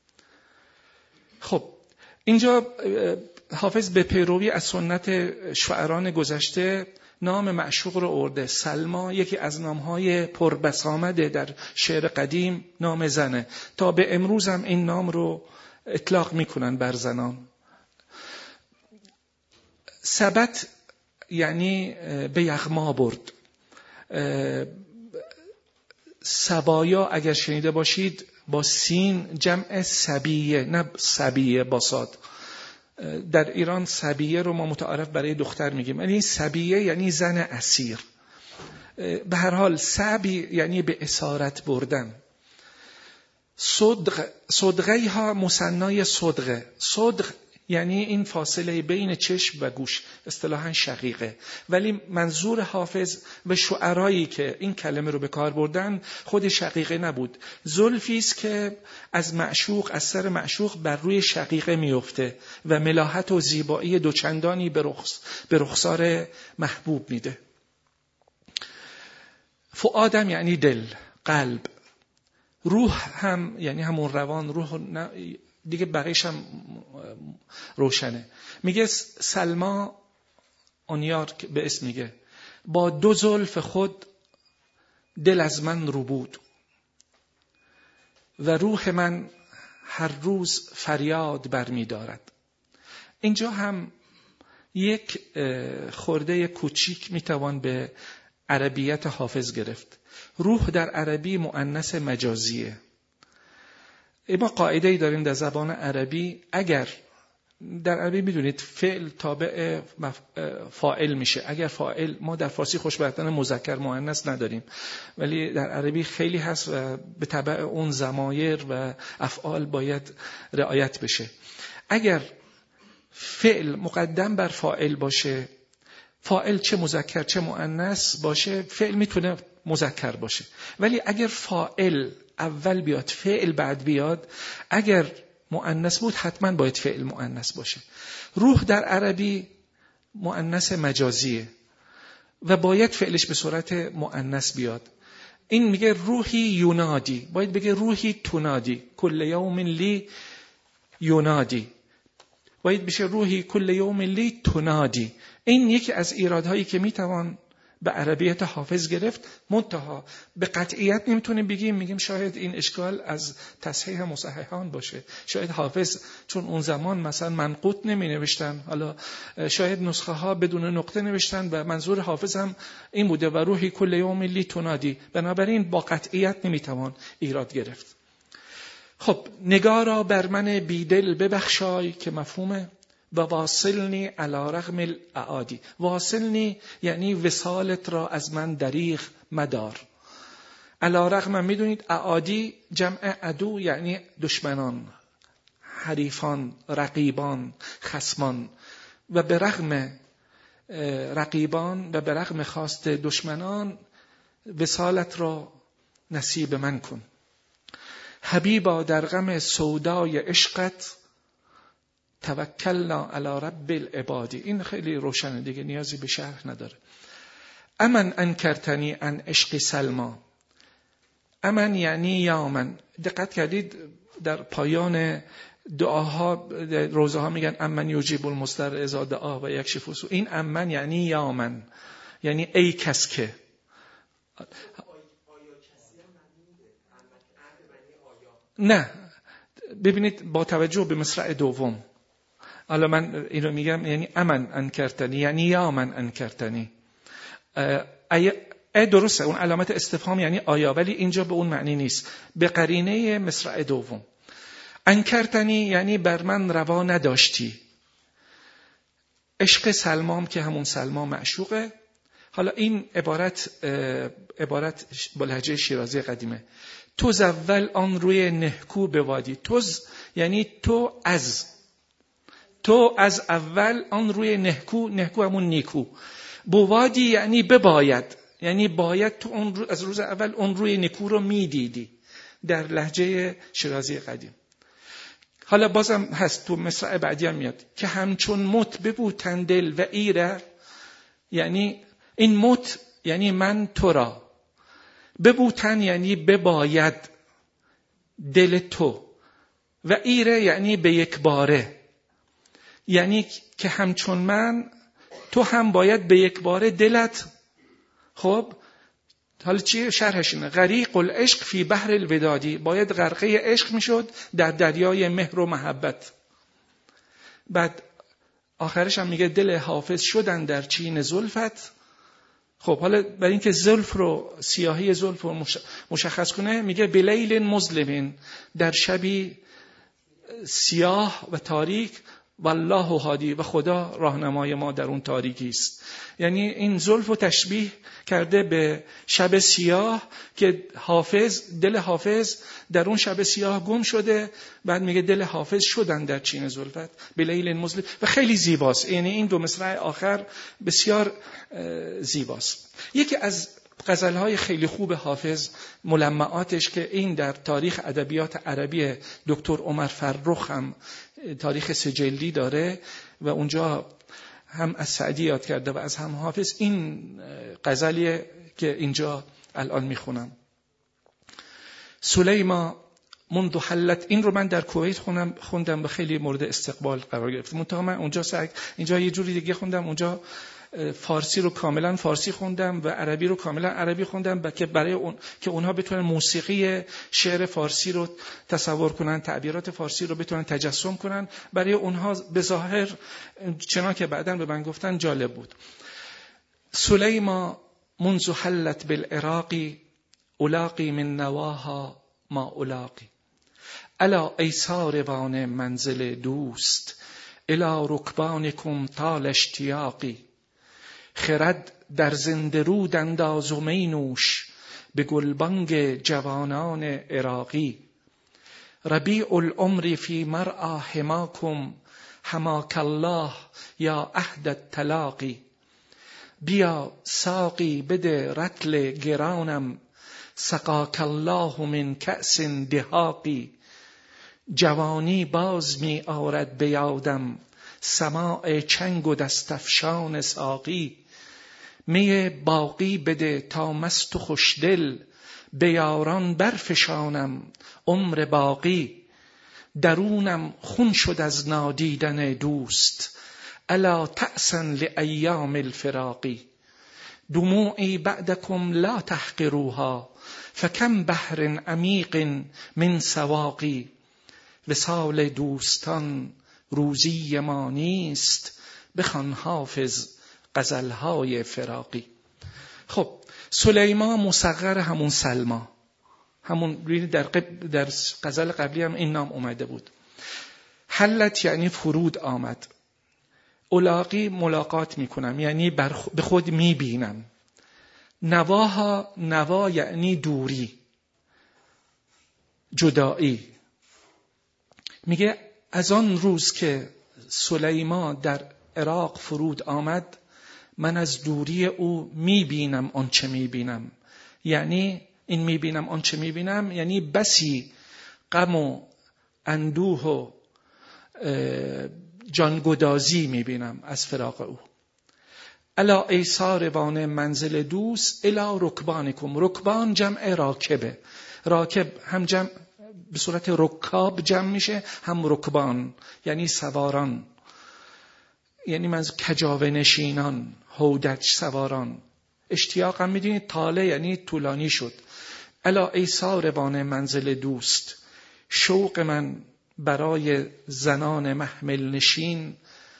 خب اینجا حافظ به پیروی از سنت شاعران گذشته نام معشوق رو آورده. سلما یکی از نامهای پربسامده در شعر قدیم نام زنه، تا به امروز هم این نام رو اطلاق میکنن بر زنان. سبت یعنی به یغما برد. سبایا اگر شنیده باشید با سین جمع سبیه، نه سبیه با صاد. در ایران سبیه رو ما متعارف برای دختر میگیم، یعنی سبیه یعنی زن اسیر. به هر حال سبی یعنی به اسارت بردن. صدغ، صدغه ها مثنای صدغه. صدغ یعنی این فاصله بین چشم و گوش، اصطلاحاً شقیقه. ولی منظور حافظ و شعرایی که این کلمه رو به کار بردن خود شقیقه نبود. زلفی است که از معشوق، از سر معشوق بر روی شقیقه میفته و ملاحت و زیبایی دوچندانی به رخ به رخسار محبوب میده. فؤادم یعنی دل، قلب. روح هم یعنی همون روان، روح دیگه بقیش هم روشنه. میگه سلما آنیار به اسم میگه با دو زلف خود دل از من رو بود و روح من هر روز فریاد برمی دارد. اینجا هم یک خورده کوچیک میتوان به عربیت حافظ گرفت. روح در عربی مؤنث مجازیه. ما قاعده‌ای داریم در زبان عربی، اگر در عربی میدونید فعل تابع فاعل میشه. اگر فاعل، ما در فارسی خوشبختانه مذکر مؤنث نداریم، ولی در عربی خیلی هست و به تبع اون ضمایر و افعال باید رعایت بشه. اگر فعل مقدم بر فاعل باشه، فاعل چه مذکر چه مؤنث باشه، فعل میتونه مذکر باشه. ولی اگر فاعل اول بیاد فعل بعد بیاد، اگر مؤنث بود حتما باید فعل مؤنث باشه. روح در عربی مؤنث مجازیه و باید فعلش به صورت مؤنث بیاد. این میگه روحی یونادی، باید بگه روحی تونادی، کل یوم لی یونادی، باید بشه روحی کل یوم لی تونادی. این یکی از ایرادهایی که میتوان به عربیت حافظ گرفت. منتها به قطعیت نمیتونیم بگیم، میگیم شاید این اشکال از تصحیح مصححان باشه. شاید حافظ چون اون زمان مثلا منقوط نمی نوشتن، حالا شاید نسخه ها بدون نقطه نوشتن و منظور حافظ هم این بوده و روحی کل یوم لی تونادی. بنابراین با قطعیت نمیتوان ایراد گرفت. خب نگارا بر من بیدل ببخشای که مفهومه، و واصلنی علی رغم الاعادی. واصلنی یعنی وصالت را از من دریغ مدار. علی رغم، میدونید اعادی جمع عدو یعنی دشمنان، حریفان، رقیبان، خصمان. و به رغم رقیبان و به رغم خواست دشمنان وصالت را نصیب من کن. حبیبا در غم سودای عشقت توکلنا علی رب العباد. این خیلی روشنه دیگه، نیازی به شرح نداره. امن انکرتنی عن عشق سلما. امن یعنی یا من. دقت کردید در پایان دعاها، روزه ها میگن امن یجیب المضطر اذا دعا و یکشف السوء. این امن یعنی یا من، یعنی ای کس که. نه ببینید با توجه به مصرع دوم، حالا من اینو میگم یعنی امن انکرتنی یعنی یا من انکرتنی. ای, ای درسته، اون علامت استفهام یعنی آیا، ولی اینجا به اون معنی نیست، به قرینه مصرع دوم. انکرتنی یعنی بر من روا نداشتی. عشق سلمام که همون سلما معشوقه. حالا این عبارت عبارت با لهجه شیرازی قدیمه. تو زول آن روی نهکو بوادی. توز یعنی تو از، تو از اول آن روی نهکو، نهکو همون نیکو. بوادی یعنی بباید، یعنی باید تو اون رو از روز اول اون روی نیکو رو میدیدی، در لهجه شیرازی قدیم. حالا بازم هست تو مصرع بعدی هم میاد که همچون مت ببوتن دل و ایره. یعنی این مت یعنی من تو را، ببوتن یعنی بباید دل تو، و ایره یعنی به یک باره، یعنی که همچون من تو هم باید به یک باره دلت. خب حالا چیه شرحش اینه؟ غریق العشق فی بحر الودادی، باید غرقه عشق میشد در دریای مهر و محبت. بعد آخرش هم میگه دل حافظ شدن در چین زلفت. خب حالا برای اینکه زلف رو، سیاهی زلف رو مشخص کنه میگه بلیل مظلم، در شبی سیاه و تاریک والله هادی، و خدا راهنمای ما در اون تاریکی است. یعنی این زلف و تشبیه کرده به شب سیاه که حافظ، دل حافظ در اون شب سیاه گم شده، بعد میگه دل حافظ شدن در چین زلفت به لیل مظلم، و خیلی زیباست. یعنی این دو مصرع آخر بسیار زیباست. یکی از غزلهای خیلی خوب حافظ، ملمعاتش، که این در تاریخ ادبیات عربی دکتر عمر فرخ هم تاریخ سجلی داره و اونجا هم از سعدی یاد کرده و از هم حافظ، این غزلیه که اینجا الان میخونم. سلیما منذ حلت، این رو من در کویت خوندم خوندم و خیلی مورد استقبال قرار گرفت. منتها من اونجا سعی اینجا یه جوری دیگه خوندم، اونجا فارسی رو کاملا فارسی خوندم و عربی رو کاملا عربی خوندم، که برای اون که اونها بتونن موسیقی شعر فارسی رو تصور کنن، تعبیرات فارسی رو بتونن تجسم کنن. برای اونها به ظاهر چنان که بعداً به من گفتن جالب بود. سلیما منذ حلت بالعراق الاقی من نواها ما الاقی الا ایسار وان منزل دوست الی رکبانکم طال اشتیاقی. خرد در زنده رود انداز و می نوش به گلبانگ جوانان عراقی. ربیع العمر فی مرعا حماکم حماک الله یا عهد التلاقی. بیا ساقی بده رطل گرانم سقاک الله من کأس دهاقی. جوانی باز می آورد به یادم سماع چنگ و دستفشان ساقی. می باقی بده تا مست و خوشدل به یاران برفشانم عمر باقی. درونم خون شد از نادیدن دوست الا تأسا لایام الفراقی. دموعی بعدکم لا تحقروها فکم بحر عمیق من سواقی. وصال دوستان روزی ما نیست بخوان حافظ غزلهای فراقی. خب سلیما مصغر همون سلما، همون در در غزل قبلی هم این نام اومده بود. حلت یعنی فرود آمد. الاقی ملاقات میکنم، یعنی به خود میبینم. نواها، نوا یعنی دوری، جدایی. میگه از آن روز که سلیما در عراق فرود آمد من از دوری او میبینم آنچه میبینم. یعنی این میبینم آنچه میبینم یعنی بسی غم و اندوه و جانگدازی میبینم از فراق او. الا ایسار وان منزل دوست الا رکبانکم. رکبان جمع راکبه. راکب هم جمع به صورت رکاب جمع میشه، هم رکبان یعنی سواران، یعنی من کجاوه نشینان، هودج سواران. اشتیاق هم میدونید طاله یعنی طولانی شد. الا ایسار وان منزل دوست، شوق من برای زنان محمل نشین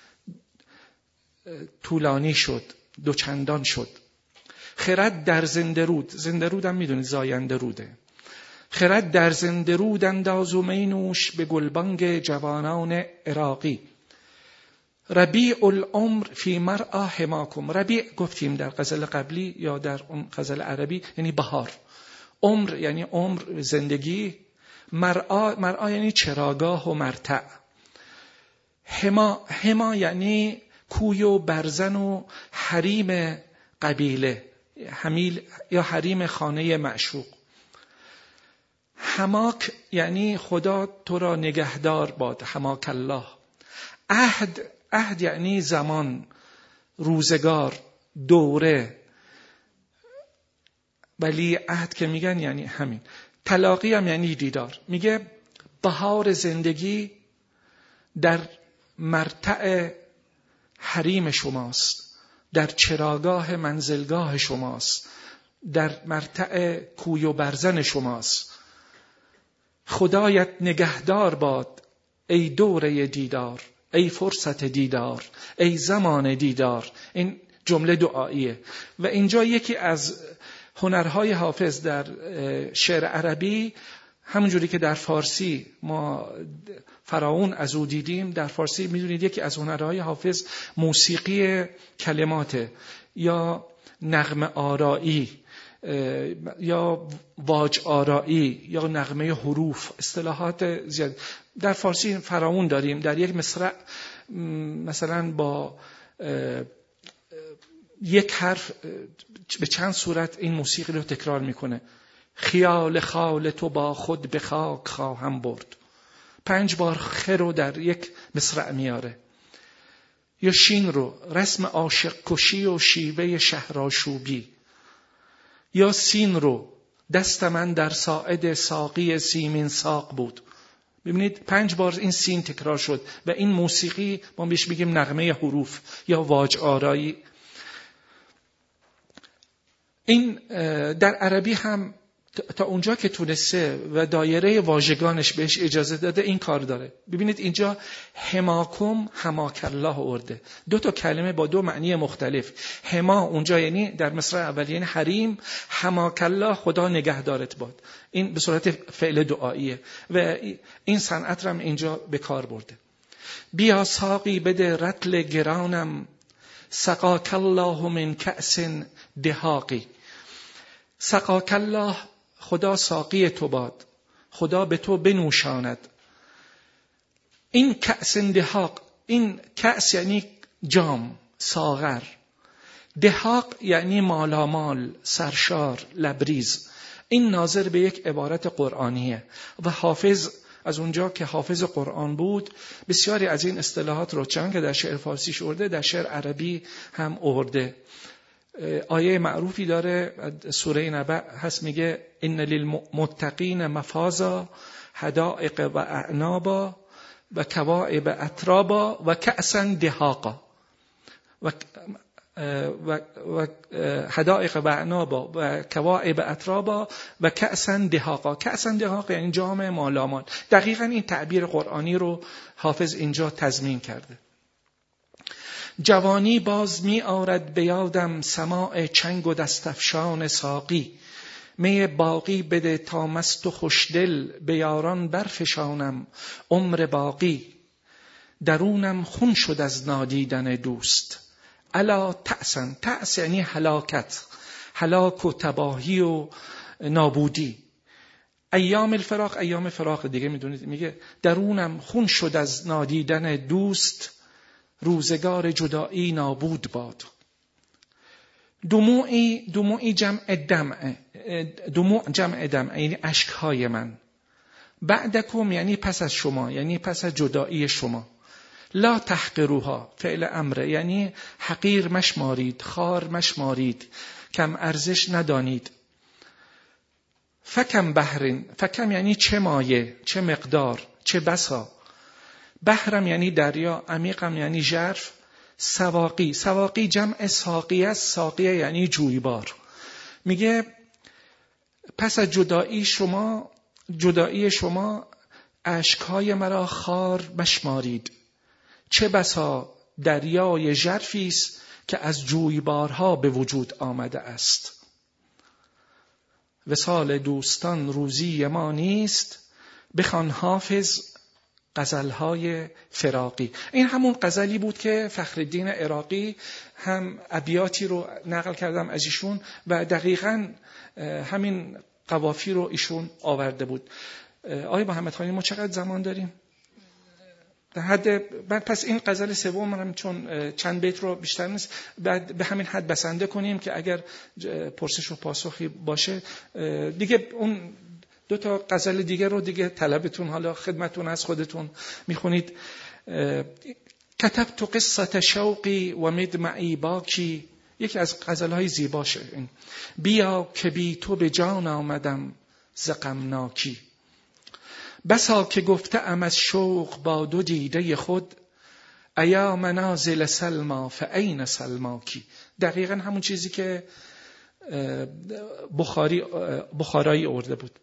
طولانی شد، دوچندان شد. خرد در زنده رود، زنده رود هم میدونید زاینده روده. خرد در زنده رود انداز و می نوش به گلبانگ جوانان عراقی. ربیع العمر فی مرعا حماکم. ربیع گفتیم در غزل قبلی یا در اون غزل عربی یعنی بهار. عمر یعنی عمر زندگی. مرعا مرعا یعنی چراگاه و مرتع. حما حما یعنی کوی و برزن و حریم قبیله، حمیل یا حریم خانه معشوق. حماک یعنی خدا تو را نگهدار باد، حماک الله. عهد عهد یعنی زمان، روزگار، دوره. ولی عهد که میگن یعنی همین. تلاقی هم یعنی دیدار. میگه بهار زندگی در مرتع حریم شماست، در چراگاه منزلگاه شماست، در مرتع کوی و برزن شماست. خدایت نگهدار باد ای دوره دیدار، ای فرصت دیدار، ای زمان دیدار. این جمله دعاییه. و اینجا یکی از هنرهای حافظ در شعر عربی همونجوری که در فارسی ما فرعون از او دیدیم، در فارسی میدونید یکی از هنرهای حافظ موسیقی کلماته، یا نغمه آرایی، یا واج آرایی، یا نغمه حروف، اصطلاحات زیاد. در فارسی فرعون داریم، در یک مصرع مثلا با یک حرف به چند صورت این موسیقی رو تکرار میکنه. خیال خال تو با خود به خاک خواهم برد، پنج بار خ رو در یک مصرع میاره. یا شین رو رسم عاشق کشی و شیوه شهرآشوبی. یا سین رو دست من در ساعد ساقی سیمین ساق بود. ببینید پنج بار این سین تکرار شد و این موسیقی ما بهش میگیم نغمه حروف یا واج آرایی. این در عربی هم تا اونجا که تونسته و دایره واژگانش بهش اجازه داده این کار داره. ببینید اینجا حماکم حماک الله ارده، دو تا کلمه با دو معنی مختلف. حما اونجا یعنی در مصرع اول یعنی حریم، حماک الله خدا نگهدارت باد، این به صورت فعل دعاییه و این صنعت رو هم اینجا به کار برده. بیا ساقی بده رطل گرانم، سقاک الله من کأس دهاقی. سقاک الله، خدا ساقی تو باد، خدا به تو بنوشاند. این کأس دهاق، این کأس یعنی جام، ساغر. دهاق یعنی مالامال، سرشار، لبریز. این ناظر به یک عبارت قرآنیه و حافظ از اونجا که حافظ قرآن بود بسیاری از این اصطلاحات رو چون که در شعر فارسی شورده در شعر عربی هم آورده. آیه معروفی داره سوره نبأ هست، میگه ان للمتقین مفازا حدائق و اعنابا و کواعب اترابا و کأسا دهاقا. و و و حدائق و اعنابا و کواعب اترابا و کأسا دهاقا. کأسا دهاقا یعنی جام مالامال. دقیقاً این تعبیر قرآنی رو حافظ اینجا تضمین کرده. جوانی باز می آرد به یادم سماع چنگ و دستفشان ساقی. می باقی بده تا مست و خوشدل به یاران برفشانم عمر باقی. درونم خون شد از نادیدن دوست، الا تأسن. تأس یعنی هلاکت، هلاک و تباهی و نابودی. ایام الفراق، ایام فراق دیگه میدونید میگه درونم خون شد از نادیدن دوست، روزگار جدایی نابود باد. دموعی، دموعی جمع دمع، دموع جمع دمع یعنی اشکهای من. بعدکم یعنی پس از شما، یعنی پس از جدایی شما. لا تحقروها فعل امر یعنی حقیر مشمارید، خار مشمارید، کم ارزش ندانید. فکم بحرین، فکم یعنی چه مایه، چه مقدار، چه بسا. بحرم یعنی دریا، عمیقم یعنی ژرف. سواقی، سواقی جمع ساقی است، ساقی یعنی جویبار. میگه پس از جدایی شما، جدایی شما اشکهای مرا خار مشمارید. چه بسا دریای ژرفی است که از جویبارها به وجود آمده است. وصال دوستان روزی ما نیست، بخوان حافظ غزلهای فراقی. این همون غزلی بود که فخرالدین عراقی هم ابیاتی رو نقل کردم از ایشون و دقیقاً همین قوافی رو ایشون آورده بود. آقای محمد خانی ما چقدر زمان داریم؟ در حد بعد پس این غزل سوم هم چون چند بیت رو بیشتر نیست بعد به همین حد بسنده کنیم که اگر پرسش و پاسخی باشه دیگه اون دو تا غزل دیگه رو دیگه طلبتون حالا خدمتون از خودتون میخونید. کتبت قصة شوقی و مدمعی باکی، یکی از غزلهای زیباشه این. بیا که بی تو به جان آمدم ز غمناکی. بسا که گفته ام از شوق با دو دیده خود، ایا منازل سلما فاین سلماکی. دقیقا همون چیزی که بخاری بخارایی آورده بود.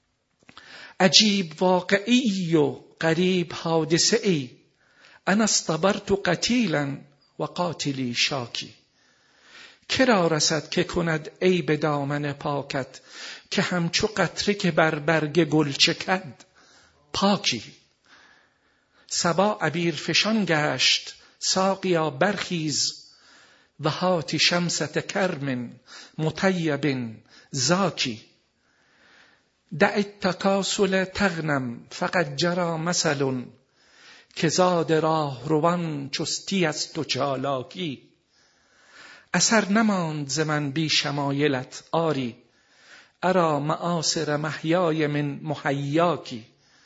عجیب واقعی و غریب حادثه ای، انا اصطبرت قتیلا و قاتلی شاکی. کرا رسد که کند ای به دامن پاکت، که همچو قطره که بر برگ گل چکد پاکی. صبا عبیر فشان گشت ساقیا برخیز، و هات شمسة کرم مطیب زاکی. دع التکاسل تغنم فقد جرى مثل، که زاد راه روان چستی است و چالاکی. اثر نماند ز من بی شمایلت آری، ارا معاصر محیای من محیاکی.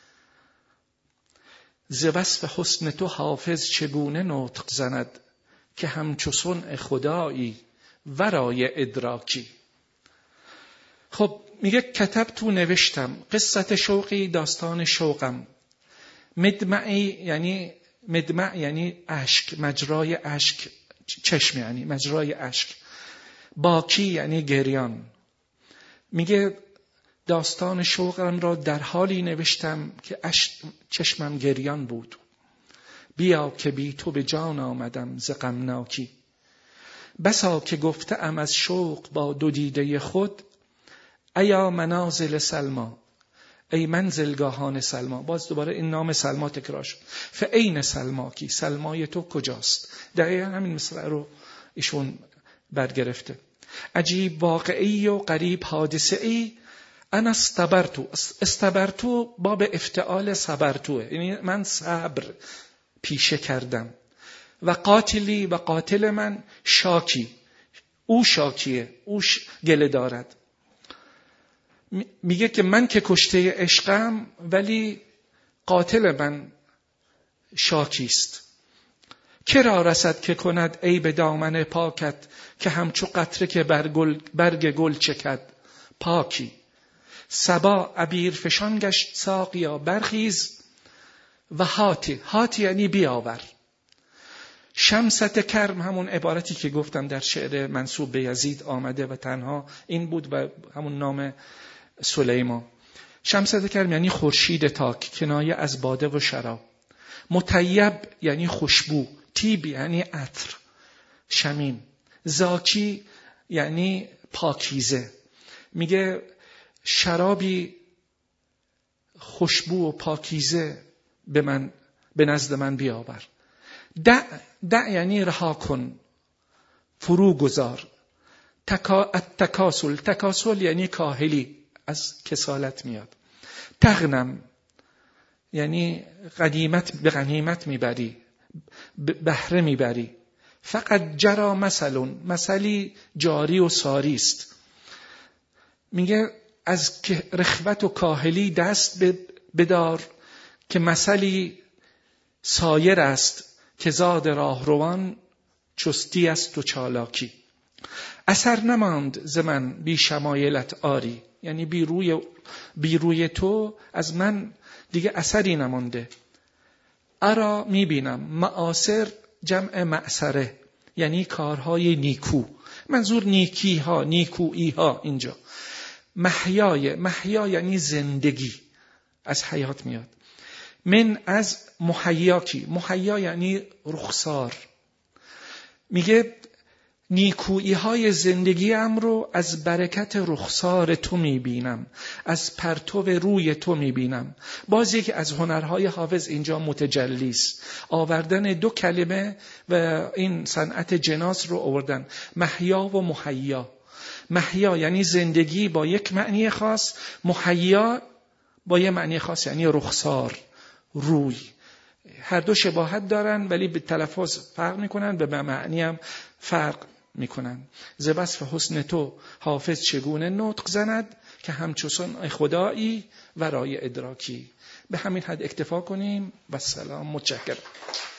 ز وصف حسن تو حافظ چگونه نطق زند، که همچو صنع خدایی ورای ادراکی. خب میگه کتب تو نوشتم، قصت شوقی داستان شوقم، مدمعی یعنی مدمع یعنی اشک، مجرای اشک، چشم یعنی مجرای اشک، باکی یعنی گریان. میگه داستان شوقم را در حالی نوشتم که چشمم گریان بود. بیا که بی تو به جان آمدم ز غمناکی. بسا که گفته ام از شوق با دو دیده خود، ایا منازل سلما، ای منزلگاهان سلما. باز دوباره این نام سلما تکرار شد. فعین سلماکی، سلمای تو کجاست؟ دقیقا همین مصرع رو ایشون برگرفته. عجیب واقعی و قریب حادثه ای، انا استبرتو. استبرتو باب افتعال صبرتوه، یعنی من صبر پیشه کردم. و قاتلی، و قاتل من شاکی، او شاکیه، او گله دارد. میگه که من که کشته عشقم، ولی قاتل من شاکیست. کرا رسد که کند ای به دامن پاکت، که همچو قطره که برگ گل چکد پاکی. صبا عبیر فشان گشت ساقیا برخیز، و هاتی، هاتی یعنی بیاور. شمسة کرم، همون عبارتی که گفتم در شعر منسوب به یزید آمده و تنها این بود و همون نام سلیمان. شمسة کرم یعنی خورشید تاک، کنایه از باده و شراب. مطیب یعنی خوشبو، طیب یعنی عطر شمیم. زاکی یعنی پاکیزه. میگه شرابی خوشبو و پاکیزه به من، به نزد من بیاور. دع، دع یعنی رها کن، فرو گذار. تکا، التکاسل، تکاسل یعنی کاهلی، از کسالت میاد. تغنم یعنی غنیمت، به غنیمت میبری، بهره میبری. فقط جرى مثل، مثلی جاری و ساری است. میگه از رخوت و کاهلی دست بدار، که مثلی سایر است، که زاد راهروان چستی است و چالاکی. اثر نماند ز من بی شمایلت آری، یعنی بی روی, بی روی تو از من دیگه اثری نمانده. ارا میبینم، معاصر جمع معصره یعنی کارهای نیکو، منظور نیکی ها، نیکویی ها اینجا. محیای، محیا یعنی زندگی، از حیات میاد. من از محیاکی، محیا یعنی رخسار. میگه نیکویی های زندگی ام رو از برکت رخسار تو میبینم، از پرتو روی تو میبینم. باز یکی از هنرهای حافظ اینجا متجلی است، آوردن دو کلمه و این صنعت جناس رو آوردن، محیا و محیا. محیا یعنی زندگی با یک معنی خاص، محیا با یک معنی خاص یعنی رخسار، روی. هر دو شباهت دارن ولی به تلفظ فرق میکنن، به معنی هم فرق میکنن. ز وصف حسن تو حافظ چگونه نطق زند، که همچو صنع خدایی ورای ادراکی. به همین حد اکتفا کنیم و سلام. متشکرم.